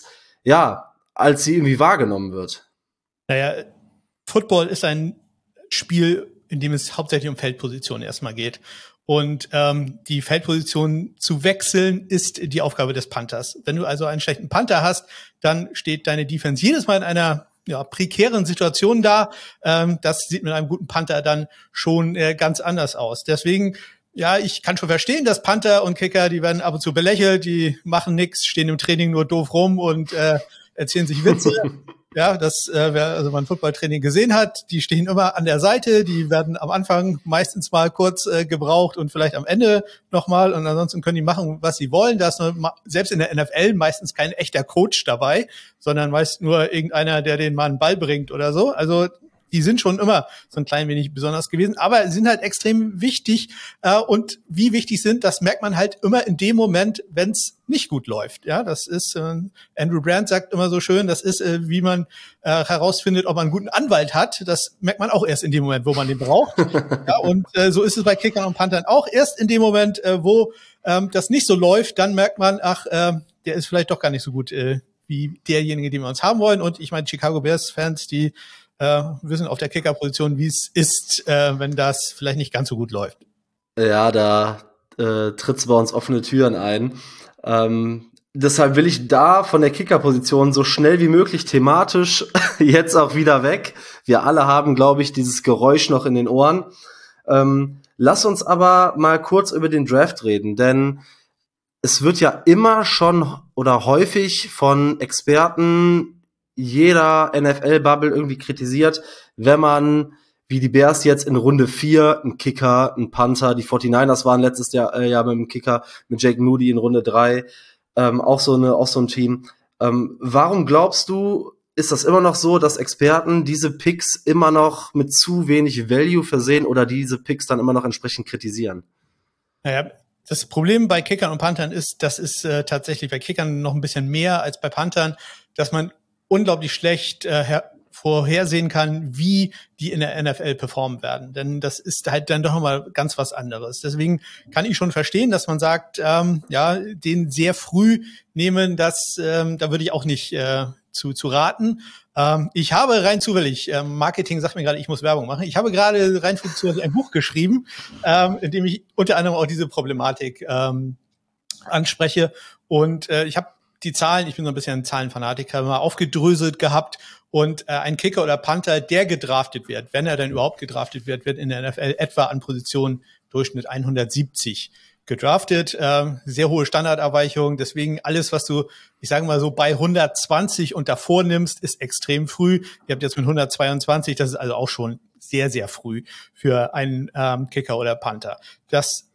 sie irgendwie wahrgenommen wird. Naja, Football ist ein Spiel, in dem es hauptsächlich um Feldpositionen erstmal geht. Und die Feldposition zu wechseln ist die Aufgabe des Panthers. Wenn du also einen schlechten Panther hast, dann steht deine Defense jedes Mal in einer prekären Situation da. Das sieht mit einem guten Panther dann schon ganz anders aus. Deswegen, ich kann schon verstehen, dass Panther und Kicker, die werden ab und zu belächelt, die machen nichts, stehen im Training nur doof rum und erzählen sich Witze. Ja, wer also mal ein Footballtraining gesehen hat, die stehen immer an der Seite, die werden am Anfang meistens mal kurz gebraucht und vielleicht am Ende nochmal und ansonsten können die machen, was sie wollen. Da ist selbst in der NFL meistens kein echter Coach dabei, sondern meist nur irgendeiner, der den mal einen Ball bringt oder so. Also die sind schon immer so ein klein wenig besonders gewesen, aber sind halt extrem wichtig. Und wie wichtig sind, das merkt man halt immer in dem Moment, wenn es nicht gut läuft. Ja, das ist, Andrew Brandt sagt immer so schön, das ist, wie man herausfindet, ob man einen guten Anwalt hat. Das merkt man auch erst in dem Moment, wo man den braucht. Ja, und so ist es bei Kickern und Panthern auch. Erst in dem Moment, wo das nicht so läuft, dann merkt man, der ist vielleicht doch gar nicht so gut wie derjenige, den wir uns haben wollen. Und ich meine, Chicago Bears-Fans, die wissen auf der Kicker-Position, wie es ist, wenn das vielleicht nicht ganz so gut läuft. Ja, da tritt's bei uns offene Türen ein. Deshalb will ich da von der Kicker-Position so schnell wie möglich thematisch jetzt auch wieder weg. Wir alle haben, glaube ich, dieses Geräusch noch in den Ohren. Lass uns aber mal kurz über den Draft reden, denn es wird ja immer schon oder häufig von Experten jeder NFL-Bubble irgendwie kritisiert, wenn man, wie die Bears jetzt in Runde 4, einen Kicker, einen Panther, die 49ers waren letztes Jahr mit dem Kicker, mit Jake Moody in Runde 3, auch so ein Team. Warum glaubst du, ist das immer noch so, dass Experten diese Picks immer noch mit zu wenig Value versehen oder diese Picks dann immer noch entsprechend kritisieren? Naja, das Problem bei Kickern und Panthern ist, das ist tatsächlich bei Kickern noch ein bisschen mehr als bei Panthern, dass man unglaublich schlecht vorhersehen kann, wie die in der NFL performen werden. Denn das ist halt dann doch nochmal ganz was anderes. Deswegen kann ich schon verstehen, dass man sagt, den sehr früh nehmen, da würde ich auch nicht zu raten. Ich habe rein zufällig, Marketing sagt mir gerade, ich muss Werbung machen. Ich habe gerade rein zufällig ein Buch geschrieben, in dem ich unter anderem auch diese Problematik anspreche. Und ich habe die Zahlen, ich bin so ein bisschen ein Zahlenfanatiker, mal aufgedröselt gehabt und ein Kicker oder Panther, der gedraftet wird, wenn er dann überhaupt gedraftet wird, wird in der NFL etwa an Position Durchschnitt 170 gedraftet, sehr hohe Standardabweichung, deswegen alles, was du, ich sage mal so, bei 120 und davor nimmst, ist extrem früh. Ihr habt jetzt mit 122, das ist also auch schon sehr, sehr früh für einen Kicker oder Panther. Das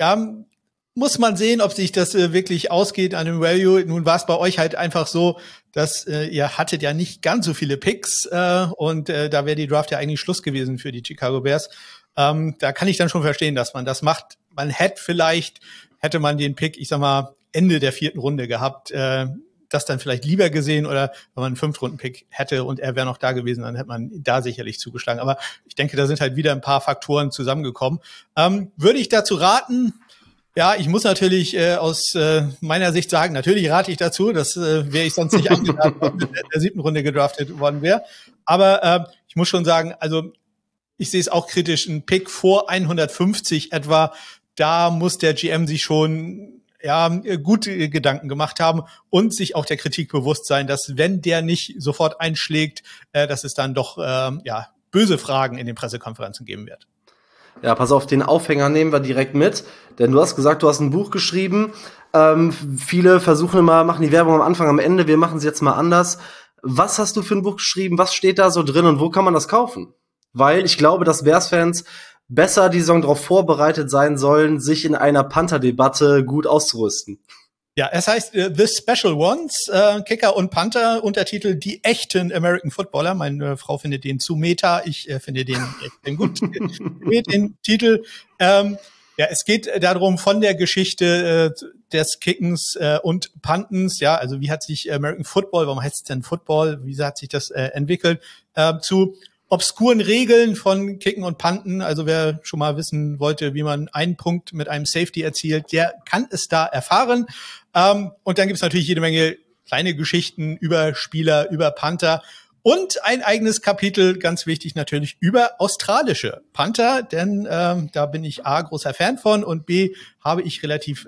muss man sehen, ob sich das wirklich ausgeht an dem Value. Nun war es bei euch halt einfach so, dass ihr hattet ja nicht ganz so viele Picks und da wäre die Draft ja eigentlich Schluss gewesen für die Chicago Bears. Da kann ich dann schon verstehen, dass man das macht. Man hätte man den Pick, ich sag mal, Ende der 4. Runde gehabt, das dann vielleicht lieber gesehen, oder wenn man einen 5-Runden-Pick hätte und er wäre noch da gewesen, dann hätte man da sicherlich zugeschlagen. Aber ich denke, da sind halt wieder ein paar Faktoren zusammengekommen. Würde ich dazu raten? Ja, ich muss natürlich aus meiner Sicht sagen, natürlich rate ich dazu, das wäre ich sonst nicht eingeladen, wenn in der 7. Runde gedraftet worden wäre. Aber ich muss schon sagen, also ich sehe es auch kritisch, ein Pick vor 150 etwa, da muss der GM sich schon gute Gedanken gemacht haben und sich auch der Kritik bewusst sein, dass wenn der nicht sofort einschlägt, dass es dann doch böse Fragen in den Pressekonferenzen geben wird. Ja, pass auf, den Aufhänger nehmen wir direkt mit, denn du hast gesagt, du hast ein Buch geschrieben. Viele versuchen immer, machen die Werbung am Anfang, am Ende. Wir machen es jetzt mal anders. Was hast du für ein Buch geschrieben? Was steht da so drin und wo kann man das kaufen? Weil ich glaube, dass Bears-Fans besser die Saison darauf vorbereitet sein sollen, sich in einer Panther-Debatte gut auszurüsten. Ja, es heißt The Special Ones, Kicker und Panther, Untertitel Die echten American Footballer. Meine Frau findet den zu meta, ich finde den gut. Den Titel. Es geht darum, von der Geschichte des Kickens und Pantens, also wie hat sich American Football, warum heißt es denn Football, wie hat sich das entwickelt, zu obskuren Regeln von Kicken und Panten. Also wer schon mal wissen wollte, wie man einen Punkt mit einem Safety erzielt, der kann es da erfahren. Und dann gibt's natürlich jede Menge kleine Geschichten über Spieler, über Panther und ein eigenes Kapitel, ganz wichtig natürlich, über australische Panther, denn da bin ich A, großer Fan von, und B, habe ich relativ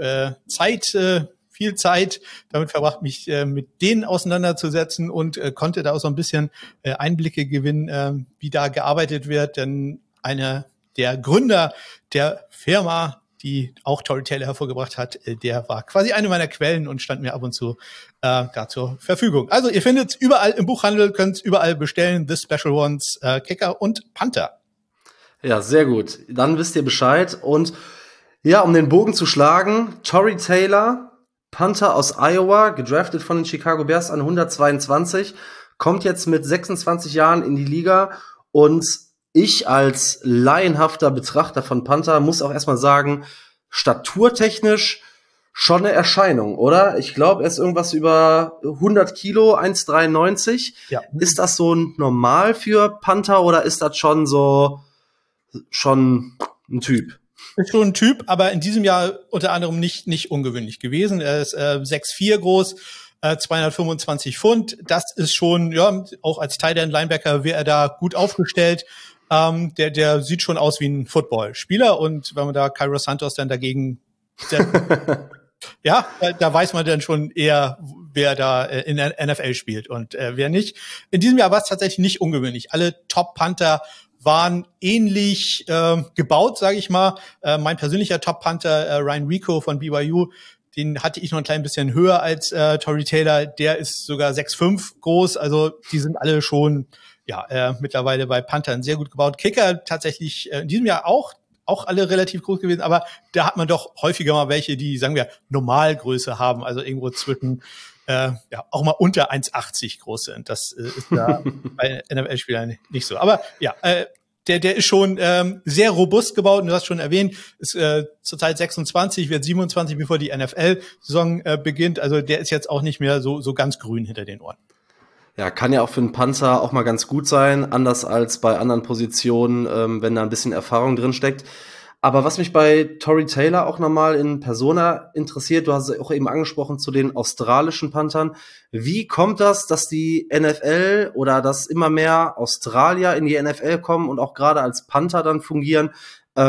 viel Zeit damit verbracht, mich mit denen auseinanderzusetzen und konnte da auch so ein bisschen Einblicke gewinnen, wie da gearbeitet wird. Denn einer der Gründer der Firma, die auch Tory Taylor hervorgebracht hat, der war quasi eine meiner Quellen und stand mir ab und zu da zur Verfügung. Also ihr findet es überall im Buchhandel, könnt es überall bestellen, The Special Ones, Kicker und Panther. Ja, sehr gut. Dann wisst ihr Bescheid. Und ja, um den Bogen zu schlagen, Tory Taylor, Panther aus Iowa, gedraftet von den Chicago Bears an 122, kommt jetzt mit 26 Jahren in die Liga, und ich als laienhafter Betrachter von Panther muss auch erstmal sagen, staturtechnisch schon eine Erscheinung, oder? Ich glaube, er ist irgendwas über 100 Kilo, 1,93. Ja. Ist das so normal für Panther oder ist das schon ein Typ? Ist schon ein Typ, aber in diesem Jahr unter anderem nicht ungewöhnlich gewesen. Er ist 6'4" groß, 225 Pfund. Das ist schon, auch als Tight End Linebacker wäre er da gut aufgestellt. Der sieht schon aus wie ein Footballspieler, und wenn man da Cairo Santos dann dagegen da weiß man dann schon eher, wer da in der NFL spielt und wer nicht. In diesem Jahr war es tatsächlich nicht ungewöhnlich. Alle Top-Panther waren ähnlich gebaut, sage ich mal. Mein persönlicher Top-Panther, Ryan Rico von BYU, den hatte ich noch ein klein bisschen höher als Tory Taylor. Der ist sogar 6'5" groß. Also die sind alle schon mittlerweile bei Panthern sehr gut gebaut. Kicker tatsächlich in diesem Jahr auch alle relativ groß gewesen, aber da hat man doch häufiger mal welche, die, sagen wir, Normalgröße haben, also irgendwo zwischen auch mal unter 1,80 groß sind. Das ist da bei NFL-Spielern nicht so. Aber der ist schon sehr robust gebaut, und du hast schon erwähnt, ist zurzeit 26, wird 27, bevor die NFL-Saison beginnt. Also der ist jetzt auch nicht mehr so ganz grün hinter den Ohren. Ja, kann ja auch für einen Panther auch mal ganz gut sein, anders als bei anderen Positionen, wenn da ein bisschen Erfahrung drin steckt. Aber was mich bei Tory Taylor auch nochmal in Persona interessiert, du hast es auch eben angesprochen zu den australischen Panthern. Wie kommt das, dass die NFL oder dass immer mehr Australier in die NFL kommen und auch gerade als Panther dann fungieren?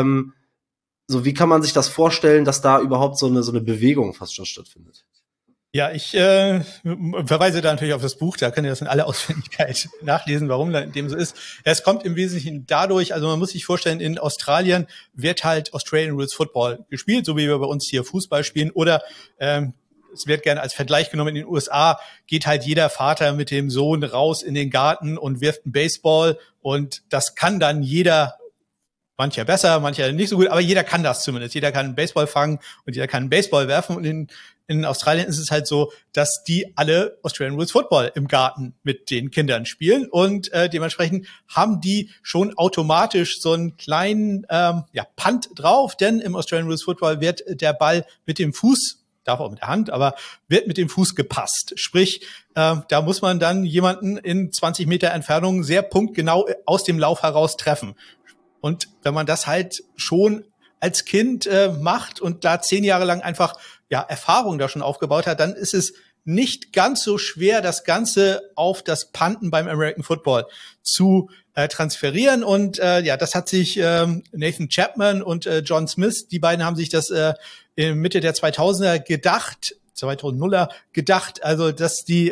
Wie kann man sich das vorstellen, dass da überhaupt so eine Bewegung fast schon stattfindet? Ja, ich verweise da natürlich auf das Buch, da könnt ihr das in aller Ausführlichkeit nachlesen, warum dem so ist. Es kommt im Wesentlichen dadurch, also man muss sich vorstellen, in Australien wird halt Australian Rules Football gespielt, so wie wir bei uns hier Fußball spielen, oder es wird gerne als Vergleich genommen, in den USA geht halt jeder Vater mit dem Sohn raus in den Garten und wirft einen Baseball, und das kann dann jeder, mancher besser, mancher nicht so gut, aber jeder kann das zumindest. Jeder kann einen Baseball fangen und jeder kann einen Baseball werfen. Und in Australien ist es halt so, dass die alle Australian Rules Football im Garten mit den Kindern spielen, und dementsprechend haben die schon automatisch so einen kleinen Punt drauf, denn im Australian Rules Football wird der Ball mit dem Fuß, darf auch mit der Hand, aber wird mit dem Fuß gepasst. Sprich, da muss man dann jemanden in 20 Meter Entfernung sehr punktgenau aus dem Lauf heraus treffen. Und wenn man das halt schon als Kind macht und da 10 Jahre lang einfach Erfahrung da schon aufgebaut hat, dann ist es nicht ganz so schwer, das Ganze auf das Punten beim American Football zu transferieren. Und das hat sich Nathan Chapman und John Smith, die beiden haben sich das in Mitte der 2000er gedacht, 2000er gedacht, also dass die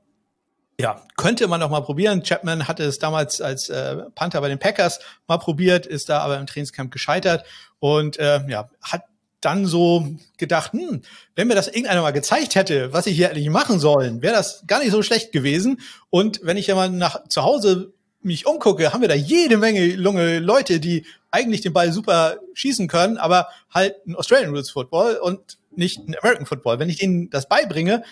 könnte man doch mal probieren. Chapman hatte es damals als Panther bei den Packers mal probiert, ist da aber im Trainingscamp gescheitert und hat dann so gedacht, wenn mir das irgendeiner mal gezeigt hätte, was ich hier eigentlich machen sollen, wäre das gar nicht so schlecht gewesen. Und wenn ich ja mal nach zu Hause mich umgucke, haben wir da jede Menge junge Leute, die eigentlich den Ball super schießen können, aber halt ein Australian Rules Football und nicht ein American Football. Wenn ich denen das beibringe,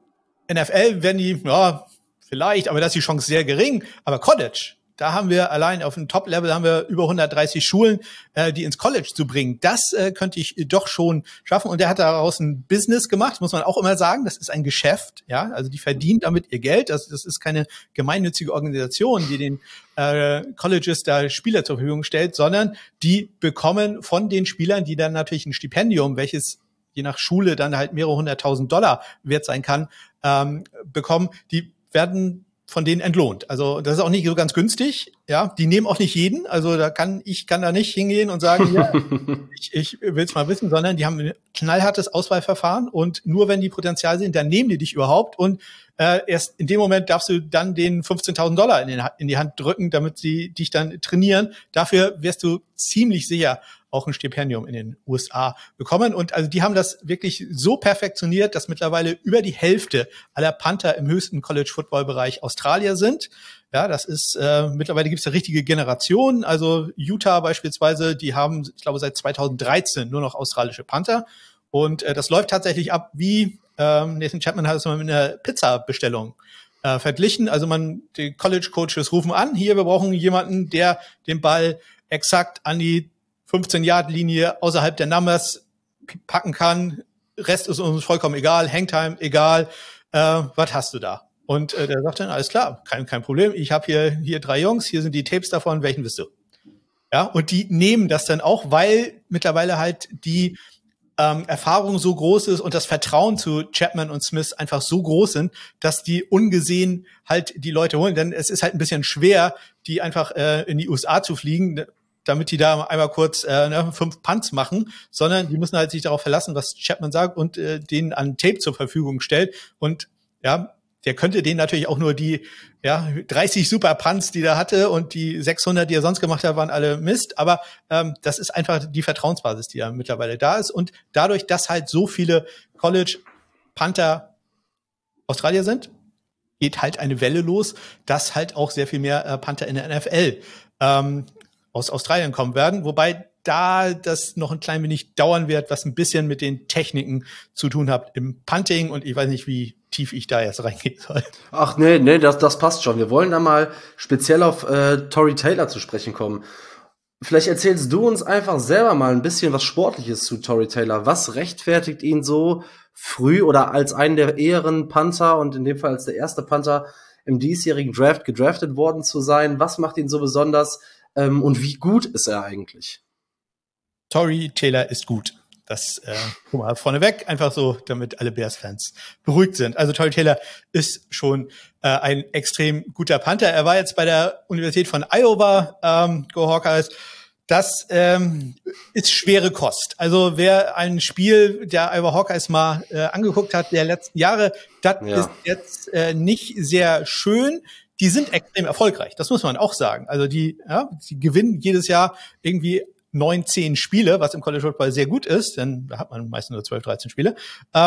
NFL werden die, vielleicht, aber da ist die Chance sehr gering. Aber College, da haben wir allein auf dem Top-Level haben wir über 130 Schulen, die ins College zu bringen. Das könnte ich doch schon schaffen. Und der hat daraus ein Business gemacht, muss man auch immer sagen. Das ist ein Geschäft, ja. Also die verdient damit ihr Geld. Das ist keine gemeinnützige Organisation, die den Colleges da Spieler zur Verfügung stellt, sondern die bekommen von den Spielern, die dann natürlich ein Stipendium, welches je nach Schule dann halt mehrere $100.000 wert sein kann, bekommen, die werden von denen entlohnt. Also das ist auch nicht so ganz günstig. Ja, die nehmen auch nicht jeden. Also ich kann da nicht hingehen und sagen, ja, ich will's mal wissen, sondern die haben ein knallhartes Auswahlverfahren und nur wenn die Potenzial sind, dann nehmen die dich überhaupt und erst in dem Moment darfst du dann den $15.000 in die Hand drücken, damit sie dich dann trainieren. Dafür wirst du ziemlich sicher auch ein Stipendium in den USA bekommen. Und also die haben das wirklich so perfektioniert, dass mittlerweile über die Hälfte aller Panther im höchsten College-Football-Bereich Australier sind. Ja, das ist, mittlerweile gibt es eine richtige Generation. Also Utah beispielsweise, die haben, ich glaube, seit 2013 nur noch australische Panther. Und das läuft tatsächlich ab wie Nathan Chapman hat es mal mit einer Pizza-Bestellung verglichen. Also die College-Coaches rufen an, hier, wir brauchen jemanden, der den Ball exakt an die 15-Yard-Linie außerhalb der Numbers packen kann. Rest ist uns vollkommen egal, Hangtime egal. Was hast du da? Und der sagt dann, alles klar, kein Problem. Ich habe hier 3 Jungs, hier sind die Tapes davon, welchen willst du? Ja, und die nehmen das dann auch, weil mittlerweile halt die Erfahrung so groß ist und das Vertrauen zu Chapman und Smith einfach so groß sind, dass die ungesehen halt die Leute holen. Denn es ist halt ein bisschen schwer, die einfach in die USA zu fliegen, damit die da einmal kurz 5 Punts machen, sondern die müssen halt sich darauf verlassen, was Chapman sagt und denen an Tape zur Verfügung stellt. Und ja, der könnte denen natürlich auch nur die 30 Super Punts, die der hatte und die 600, die er sonst gemacht hat, waren alle Mist. Aber das ist einfach die Vertrauensbasis, die ja mittlerweile da ist. Und dadurch, dass halt so viele College-Panther Australier sind, geht halt eine Welle los, dass halt auch sehr viel mehr Panther in der NFL aus Australien kommen werden, wobei da das noch ein klein wenig dauern wird, was ein bisschen mit den Techniken zu tun hat im Punting und ich weiß nicht, wie tief ich da jetzt reingehen soll. Ach nee, das passt schon. Wir wollen da mal speziell auf Tory Taylor zu sprechen kommen. Vielleicht erzählst du uns einfach selber mal ein bisschen was Sportliches zu Tory Taylor. Was rechtfertigt ihn so früh oder als einen der eheren Panther und in dem Fall als der erste Panther im diesjährigen Draft gedraftet worden zu sein? Was macht ihn so besonders? Und wie gut ist er eigentlich? Tory Taylor ist gut. Das guck mal vorneweg, einfach so, damit alle Bears-Fans beruhigt sind. Also Tory Taylor ist schon ein extrem guter Panther. Er war jetzt bei der Universität von Iowa, Go Hawkeyes. Das ist schwere Kost. Also wer ein Spiel der Iowa Hawkeyes mal angeguckt hat der letzten Jahre, das ist jetzt nicht sehr schön. Die sind extrem erfolgreich, das muss man auch sagen. Also die gewinnen jedes Jahr irgendwie 9, 10 Spiele, was im College Football sehr gut ist, denn da hat man meistens nur 12, 13 Spiele.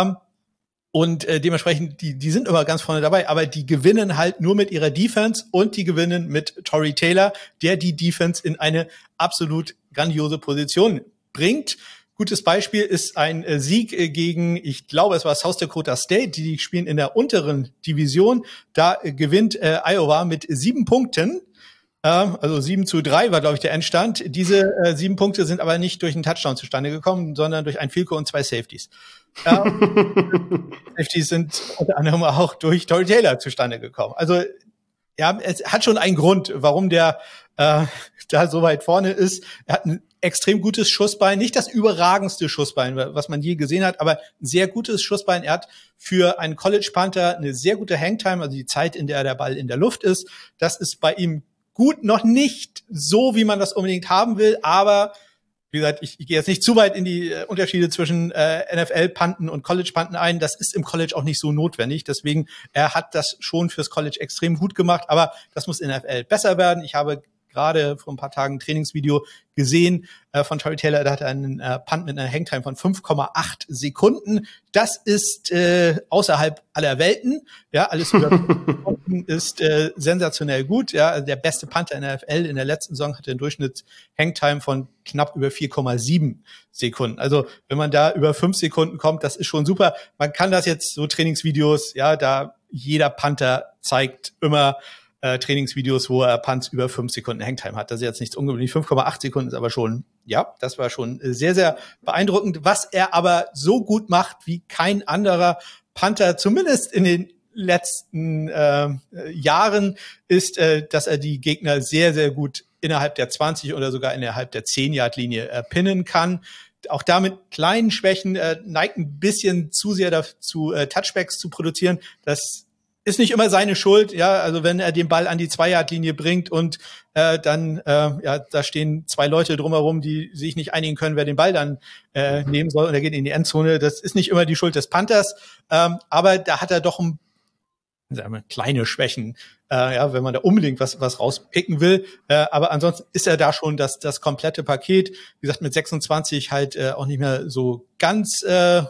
Und dementsprechend, die sind immer ganz vorne dabei, aber die gewinnen halt nur mit ihrer Defense und die gewinnen mit Tory Taylor, der die Defense in eine absolut grandiose Position bringt. Gutes Beispiel ist ein Sieg gegen, ich glaube, es war South Dakota State, die spielen in der unteren Division. Da gewinnt Iowa mit 7 Punkten. Also 7-3 war, glaube ich, der Endstand. Diese 7 Punkte sind aber nicht durch einen Touchdown zustande gekommen, sondern durch ein Field Goal und 2 Safeties. Safeties sind unter anderem auch durch Tory Taylor zustande gekommen. Also ja, es hat schon einen Grund, warum der da so weit vorne ist. Er hat ein extrem gutes Schussbein, nicht das überragendste Schussbein, was man je gesehen hat, aber ein sehr gutes Schussbein. Er hat für einen College Panther eine sehr gute Hangtime, also die Zeit, in der der Ball in der Luft ist. Das ist bei ihm gut, noch nicht so, wie man das unbedingt haben will, aber wie gesagt, ich gehe jetzt nicht zu weit in die Unterschiede zwischen NFL-Panten und College-Panten ein. Das ist im College auch nicht so notwendig. Deswegen, er hat das schon fürs College extrem gut gemacht, aber das muss in der NFL besser werden. Ich habe gerade vor ein paar Tagen ein Trainingsvideo gesehen von Tory Taylor, da hat er einen Punt mit einer Hangtime von 5,8 Sekunden. Das ist außerhalb aller Welten. Ja, alles über 5 Sekunden ist sensationell gut. Ja, also der beste Punter in der NFL in der letzten Saison hatte einen Durchschnitts-Hangtime von knapp über 4,7 Sekunden. Also wenn man da über 5 Sekunden kommt, das ist schon super. Man kann das jetzt so Trainingsvideos, ja, da jeder Punter zeigt immer Trainingsvideos, wo er Punts über 5 Sekunden Hangtime hat. Das ist jetzt nichts ungewöhnlich. 5,8 Sekunden ist aber schon, ja, das war schon sehr, sehr beeindruckend. Was er aber so gut macht wie kein anderer Punter, zumindest in den letzten Jahren, ist, dass er die Gegner sehr, sehr gut innerhalb der 20 oder sogar innerhalb der 10-Yard-Linie pinnen kann. Auch damit kleinen Schwächen neigt ein bisschen zu sehr dazu, Touchbacks zu produzieren. Das ist nicht immer seine Schuld, ja, also wenn er den Ball an die 2-Yard-Linie bringt und dann, da stehen 2 Leute drumherum, die sich nicht einigen können, wer den Ball dann nehmen soll und er geht in die Endzone. Das ist nicht immer die Schuld des Panthers, aber da hat er doch sagen wir, kleine Schwächen, ja, wenn man da unbedingt was rauspicken will. Aber ansonsten ist er da schon das komplette Paket. Wie gesagt, mit 26 halt auch nicht mehr so ganz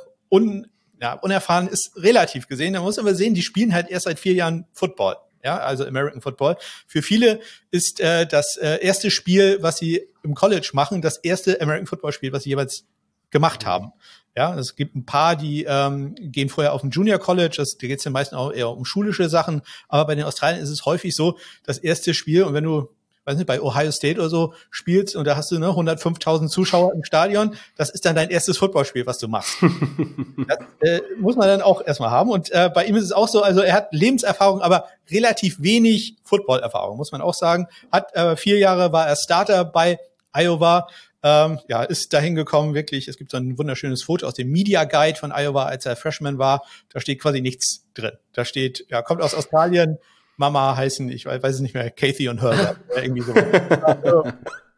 unerfahren ist relativ gesehen. Da muss man aber sehen, die spielen halt erst seit 4 Jahren Football. Ja, also American Football. Für viele ist das erste Spiel, was sie im College machen, das erste American Football Spiel, was sie jeweils gemacht haben. Ja, es gibt ein paar, die gehen vorher auf ein Junior College, da geht es ja meistens auch eher um schulische Sachen, aber bei den Australiern ist es häufig so, das erste Spiel, und wenn du weiß nicht, bei Ohio State oder so spielst und da hast du 105.000 Zuschauer im Stadion, das ist dann dein erstes Footballspiel, was du machst. Das muss man dann auch erstmal haben. Und bei ihm ist es auch so, also er hat Lebenserfahrung, aber relativ wenig Footballerfahrung, muss man auch sagen. Hat 4 Jahre war er Starter bei Iowa, ist dahin gekommen, wirklich. Es gibt so ein wunderschönes Foto aus dem Media Guide von Iowa, als er Freshman war. Da steht quasi nichts drin. Da steht, kommt aus Australien, Mama heißen, ich weiß es nicht mehr, Kathy und Herbert, irgendwie so. Also,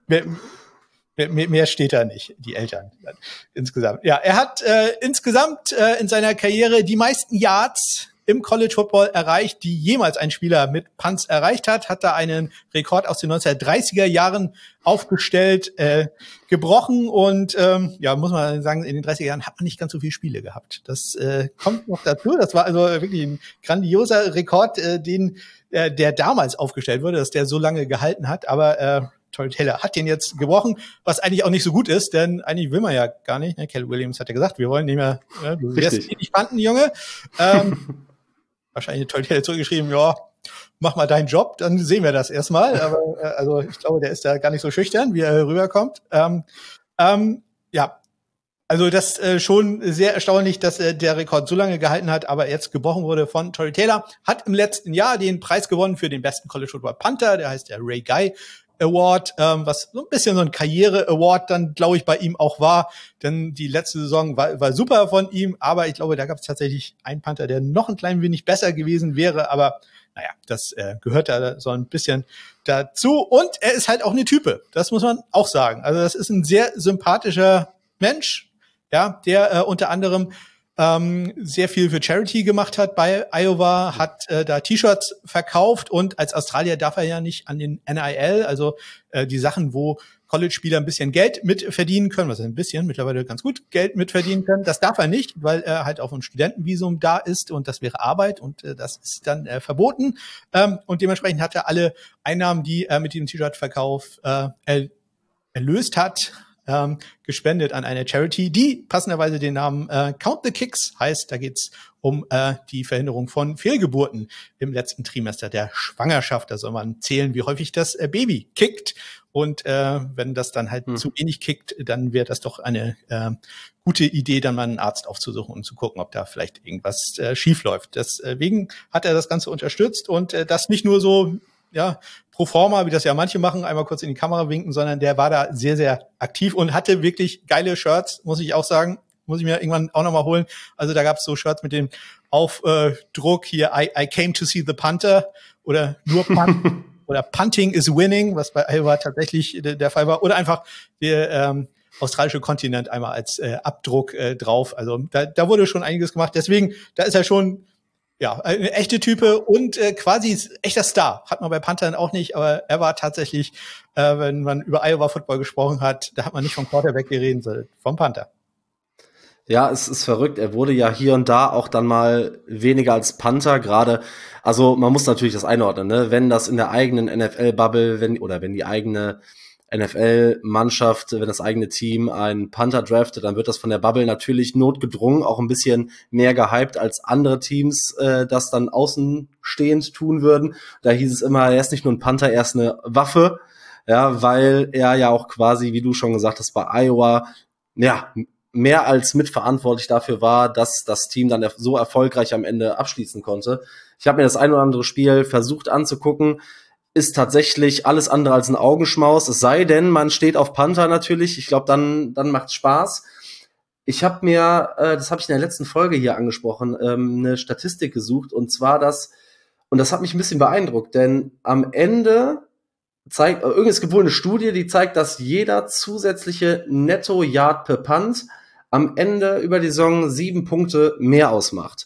mehr steht da nicht, die Eltern insgesamt. Ja, er hat insgesamt in seiner Karriere die meisten Yards im College Football erreicht, die jemals ein Spieler mit Punts erreicht hat. Hat da einen Rekord aus den 1930er Jahren aufgestellt, gebrochen und muss man sagen, in den 30er Jahren hat man nicht ganz so viele Spiele gehabt. Das kommt noch dazu. Das war also wirklich ein grandioser Rekord, der damals aufgestellt wurde, dass der so lange gehalten hat. Aber Tory Taylor hat den jetzt gebrochen, was eigentlich auch nicht so gut ist, denn eigentlich will man ja gar nicht. Ne? Caleb Williams hat ja gesagt, wir wollen nicht mehr, du wirst nicht Panten, Junge. Wahrscheinlich hat Tory Taylor zurückgeschrieben, ja, mach mal deinen Job, dann sehen wir das erstmal. Aber also ich glaube, der ist da gar nicht so schüchtern, wie er rüberkommt. Also das schon sehr erstaunlich, dass der Rekord so lange gehalten hat, aber jetzt gebrochen wurde von Tory Taylor. Hat im letzten Jahr den Preis gewonnen für den besten College Football Punter, der heißt der Ray Guy Award, was so ein bisschen so ein Karriere-Award dann, glaube ich, bei ihm auch war. Denn die letzte Saison war super von ihm, aber ich glaube, da gab es tatsächlich einen Panther, der noch ein klein wenig besser gewesen wäre, aber naja, das gehört da so ein bisschen dazu. Und er ist halt auch eine Type, das muss man auch sagen. Also das ist ein sehr sympathischer Mensch, ja, der unter anderem sehr viel für Charity gemacht hat bei Iowa, hat da T-Shirts verkauft und als Australier darf er ja nicht an den NIL, also die Sachen, wo College-Spieler ein bisschen Geld mitverdienen können, was ein bisschen, mittlerweile ganz gut Geld mitverdienen können. Das darf er nicht, weil er halt auf einem Studentenvisum da ist und das wäre Arbeit und das ist dann verboten. Und dementsprechend hat er alle Einnahmen, die er mit diesem T-Shirt-Verkauf erlöst hat, gespendet an eine Charity, die passenderweise den Namen Count the Kicks heißt. Da geht's um die Verhinderung von Fehlgeburten im letzten Trimester der Schwangerschaft. Da soll man zählen, wie häufig das Baby kickt. Und wenn das dann halt zu wenig kickt, dann wäre das doch eine gute Idee, dann mal einen Arzt aufzusuchen und zu gucken, ob da vielleicht irgendwas schief läuft. Deswegen hat er das Ganze unterstützt und das nicht nur so pro forma, wie das ja manche machen, einmal kurz in die Kamera winken, sondern der war da sehr, sehr aktiv und hatte wirklich geile Shirts, muss ich auch sagen. Muss ich mir irgendwann auch nochmal holen. Also da gab es so Shirts mit dem Aufdruck hier, I came to see the Panther oder nur Punt oder Punting is winning, was bei Iowa tatsächlich der Fall war. Oder einfach der australische Kontinent einmal als Abdruck drauf. Also da wurde schon einiges gemacht. Deswegen, da ist er schon eine echte Type und quasi echter Star. Hat man bei Panthern auch nicht, aber er war tatsächlich, wenn man über Iowa Football gesprochen hat, da hat man nicht vom Quarterback geredet, sondern vom Panther. Ja, es ist verrückt. Er wurde ja hier und da auch dann mal weniger als Panther gerade. Also man muss natürlich das einordnen, ne? Wenn das in der eigenen NFL-Bubble, wenn die eigene NFL-Mannschaft, wenn das eigene Team einen Panther draftet, dann wird das von der Bubble natürlich notgedrungen auch ein bisschen mehr gehypt, als andere Teams das dann außenstehend tun würden. Da hieß es immer, er ist nicht nur ein Panther, er ist eine Waffe, ja, weil er ja auch quasi, wie du schon gesagt hast, bei Iowa, ja, mehr als mitverantwortlich dafür war, dass das Team dann so erfolgreich am Ende abschließen konnte. Ich habe mir das ein oder andere Spiel versucht anzugucken, ist tatsächlich alles andere als ein Augenschmaus, es sei denn, man steht auf Panther natürlich. Ich glaube, dann macht's Spaß. Ich habe mir, das habe ich in der letzten Folge hier angesprochen, eine Statistik gesucht und zwar und das hat mich ein bisschen beeindruckt, denn am Ende es gibt wohl eine Studie, die zeigt, dass jeder zusätzliche Netto-Yard per Punt am Ende über die Saison 7 Punkte mehr ausmacht.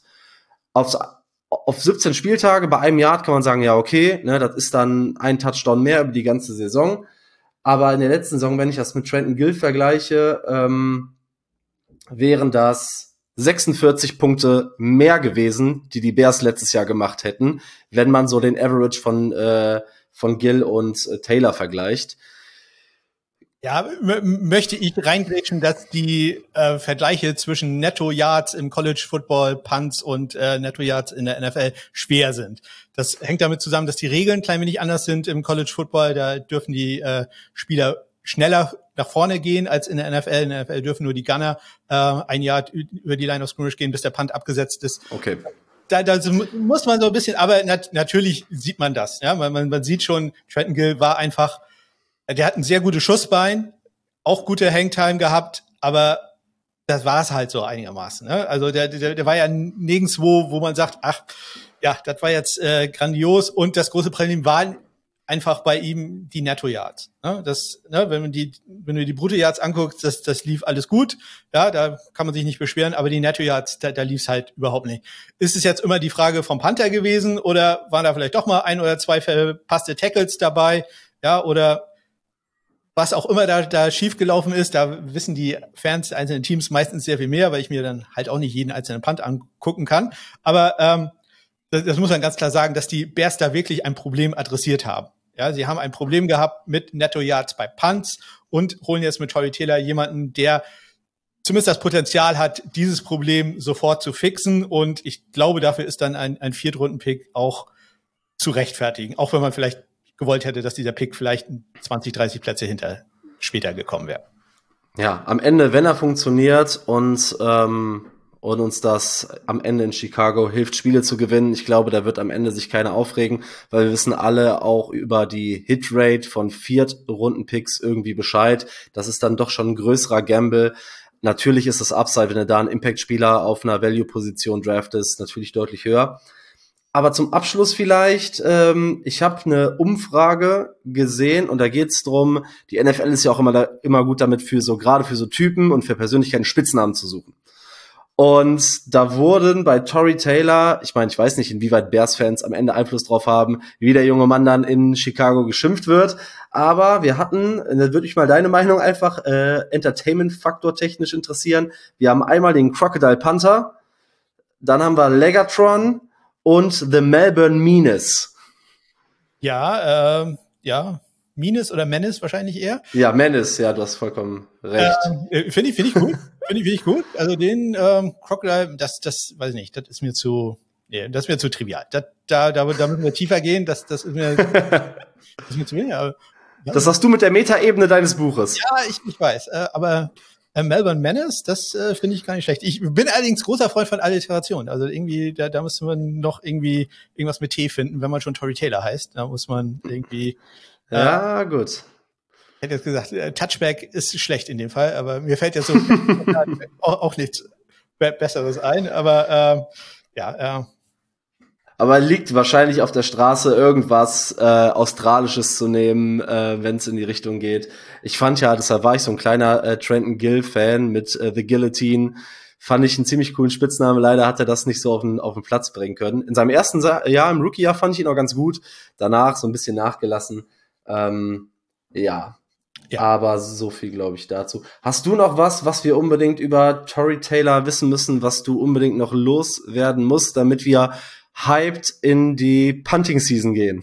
Auf 17 Spieltage bei einem Yard kann man sagen, ja, okay, ne, das ist dann ein Touchdown mehr über die ganze Saison. Aber in der letzten Saison, wenn ich das mit Trenton Gill vergleiche, wären das 46 Punkte mehr gewesen, die Bears letztes Jahr gemacht hätten, wenn man so den Average von Gill und Taylor vergleicht. Ja, möchte ich reingrätschen, dass die Vergleiche zwischen Netto-Yards im College Football, Punts und Netto-Yards in der NFL schwer sind. Das hängt damit zusammen, dass die Regeln ein klein wenig anders sind im College Football. Da dürfen die Spieler schneller nach vorne gehen als in der NFL. In der NFL dürfen nur die Gunner ein Yard über die Line of Scrimmage gehen, bis der Punt abgesetzt ist. Okay. Da muss man so ein bisschen, aber natürlich sieht man das. Ja, man sieht schon, Trenton Gill war einfach, der hat ein sehr gutes Schussbein, auch gute Hangtime gehabt, aber das war es halt so einigermaßen. Ne? Also der war ja nirgendwo, wo man sagt, ach, ja, das war jetzt grandios. Und das große Problem war einfach bei ihm die Netto-Yards. Ne? Wenn du die Brutto-Yards anguckst, das lief alles gut. Ja, da kann man sich nicht beschweren, aber die Netto-Yards, da lief es halt überhaupt nicht. Ist es jetzt immer die Frage vom Panther gewesen oder waren da vielleicht doch mal 1 oder 2 verpasste Tackles dabei? Ja, oder was auch immer da schiefgelaufen ist, da wissen die Fans der einzelnen Teams meistens sehr viel mehr, weil ich mir dann halt auch nicht jeden einzelnen Punt angucken kann. Aber das muss man ganz klar sagen, dass die Bears da wirklich ein Problem adressiert haben. Ja, sie haben ein Problem gehabt mit Netto-Yards bei Punts und holen jetzt mit Tory Taylor jemanden, der zumindest das Potenzial hat, dieses Problem sofort zu fixen. Und ich glaube, dafür ist dann ein Viertrunden-Pick auch zu rechtfertigen. Auch wenn man vielleicht gewollt hätte, dass dieser Pick vielleicht 20, 30 Plätze später gekommen wäre. Ja, am Ende, wenn er funktioniert und und uns das am Ende in Chicago hilft, Spiele zu gewinnen. Ich glaube, da wird am Ende sich keiner aufregen, weil wir wissen alle auch über die Hitrate von Viertrunden-Picks irgendwie Bescheid. Das ist dann doch schon ein größerer Gamble. Natürlich ist das Upside, wenn du da einen Impact-Spieler auf einer Value-Position draftest, natürlich deutlich höher. Aber zum Abschluss vielleicht, ich habe eine Umfrage gesehen und da geht's drum, die NFL ist ja auch immer gut damit, gerade für so Typen und für Persönlichkeiten Spitznamen zu suchen. Und da wurden bei Tory Taylor, ich meine, ich weiß nicht, inwieweit Bears-Fans am Ende Einfluss drauf haben, wie der junge Mann dann in Chicago geschimpft wird, aber wir hatten, da würde mich mal deine Meinung einfach Entertainment-Faktor technisch interessieren. Wir haben einmal den Crocodile Panther, dann haben wir Legatron und The Melbourne Menace. Ja, Menace oder Menace wahrscheinlich eher. Ja, Menace, ja, du hast vollkommen recht. Finde ich gut. Finde ich gut. Also den Crocodile, das weiß ich nicht, das ist mir zu trivial. Da müssen wir tiefer gehen, das ist mir zu wenig. Aber, ja. Das hast du mit der Metaebene deines Buches. Ja, ich weiß, aber Melbourne Menace, das finde ich gar nicht schlecht. Ich bin allerdings großer Freund von Alliteration. Also irgendwie, da müsste man noch irgendwie irgendwas mit T finden, wenn man schon Tory Taylor heißt. Da muss man irgendwie ja, gut. Ich hätte jetzt gesagt, Touchback ist schlecht in dem Fall, aber mir fällt jetzt so auch nichts Besseres ein. Aber Aber liegt wahrscheinlich auf der Straße irgendwas Australisches zu nehmen, wenn es in die Richtung geht. Ich fand ja, deshalb war ich so ein kleiner Trenton Gill-Fan mit The Guillotine. Fand ich einen ziemlich coolen Spitznamen. Leider hat er das nicht so auf den Platz bringen können. In seinem ersten Jahr, im Rookie-Jahr, fand ich ihn auch ganz gut. Danach so ein bisschen nachgelassen. Ja, aber so viel, glaube ich, dazu. Hast du noch was wir unbedingt über Tory Taylor wissen müssen, was du unbedingt noch loswerden musst, damit wir hyped in die Punting-Season gehen?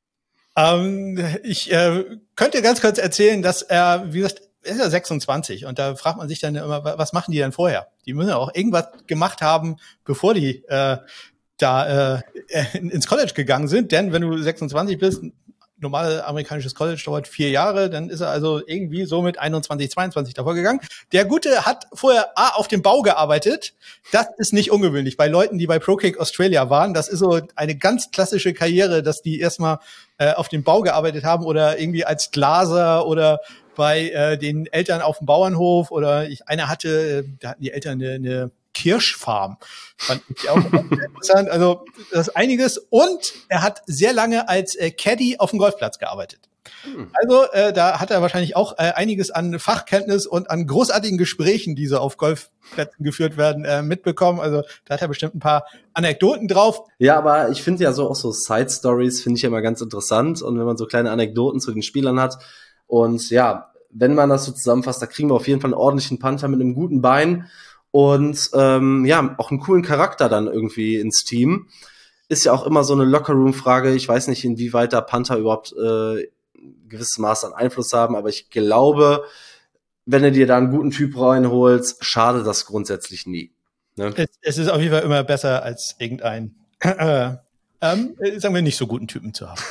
Ich könnte ganz kurz erzählen, dass er, wie gesagt, er ist ja 26 und da fragt man sich dann immer, was machen die denn vorher? Die müssen ja auch irgendwas gemacht haben, bevor die ins College gegangen sind, denn wenn du 26 bist, normales amerikanisches College dauert 4 Jahre, dann ist er also irgendwie so mit 21, 22 davor gegangen. Der Gute hat vorher auf dem Bau gearbeitet. Das ist nicht ungewöhnlich bei Leuten, die bei ProKick Australia waren. Das ist so eine ganz klassische Karriere, dass die erstmal auf dem Bau gearbeitet haben oder irgendwie als Glaser oder bei den Eltern auf dem Bauernhof oder da hatten die Eltern eine Kirschfarm. Fand ich auch interessant. Also das ist einiges. Und er hat sehr lange als Caddy auf dem Golfplatz gearbeitet. Also da hat er wahrscheinlich auch einiges an Fachkenntnis und an großartigen Gesprächen, die so auf Golfplätzen geführt werden, mitbekommen. Also da hat er bestimmt ein paar Anekdoten drauf. Ja, aber ich finde ja so auch so Side-Stories finde ich immer ganz interessant. Und wenn man so kleine Anekdoten zu den Spielern hat und ja, wenn man das so zusammenfasst, da kriegen wir auf jeden Fall einen ordentlichen Panther mit einem guten Bein. Und auch einen coolen Charakter dann irgendwie ins Team. Ist ja auch immer so eine Lockerroom-Frage. Ich weiß nicht, inwieweit da Panther überhaupt gewisses Maß an Einfluss haben, aber ich glaube, wenn du dir da einen guten Typ reinholst, schadet das grundsätzlich nie. Ne? Es ist auf jeden Fall immer besser, als irgendein sagen wir, nicht so guten Typen zu haben.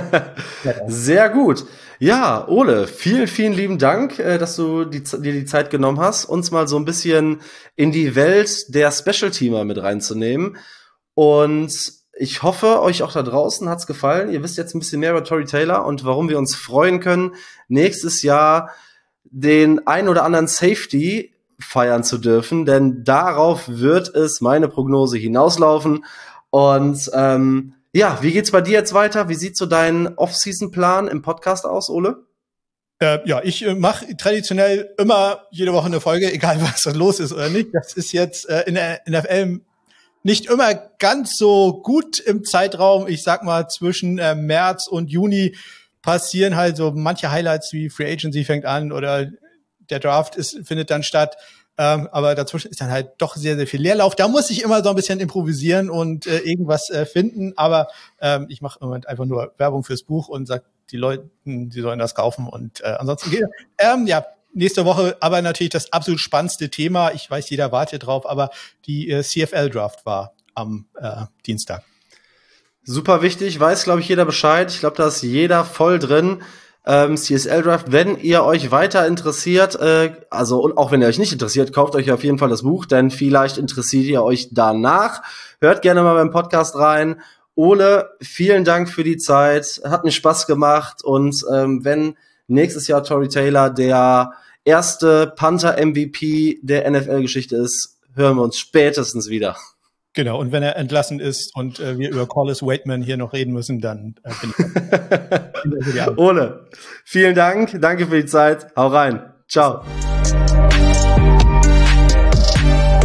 Sehr gut. Ja, Ole, vielen, vielen lieben Dank, dass du dir die Zeit genommen hast, uns mal so ein bisschen in die Welt der Special-Teamer mit reinzunehmen. Und ich hoffe, euch auch da draußen hat's gefallen. Ihr wisst jetzt ein bisschen mehr über Tory Taylor und warum wir uns freuen können, nächstes Jahr den ein oder anderen Safety feiern zu dürfen, denn darauf wird es, meine Prognose, hinauslaufen. Und wie geht's bei dir jetzt weiter? Wie sieht so dein Off-Season-Plan im Podcast aus, Ole? Ich mache traditionell immer jede Woche eine Folge, egal was da los ist oder nicht. Das ist jetzt in der NFL nicht immer ganz so gut im Zeitraum. Ich sag mal, zwischen März und Juni passieren halt so manche Highlights wie Free Agency fängt an oder der Draft findet dann statt. Aber dazwischen ist dann halt doch sehr, sehr viel Leerlauf. Da muss ich immer so ein bisschen improvisieren und irgendwas finden. Aber ich mache im Moment einfach nur Werbung fürs Buch und sage die Leuten, sie sollen das kaufen. Und ansonsten geht nächste Woche aber natürlich das absolut spannendste Thema. Ich weiß, jeder wartet drauf, aber die CFL-Draft war am Dienstag. Super wichtig, weiß, glaube ich, jeder Bescheid. Ich glaube, da ist jeder voll drin. CSL Draft. Wenn ihr euch weiter interessiert, und auch wenn ihr euch nicht interessiert, kauft euch auf jeden Fall das Buch, denn vielleicht interessiert ihr euch danach. Hört gerne mal beim Podcast rein. Ole, vielen Dank für die Zeit. Hat mir Spaß gemacht. Und wenn nächstes Jahr Tory Taylor der erste Panther-MVP der NFL-Geschichte ist, hören wir uns spätestens wieder. Genau, und wenn er entlassen ist und wir über Collis Waitman hier noch reden müssen, dann bin ich Ole, vielen Dank. Danke für die Zeit. Hau rein. Ciao.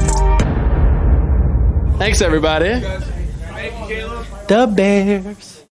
Thanks, everybody. Thank you, Caleb. The Bears.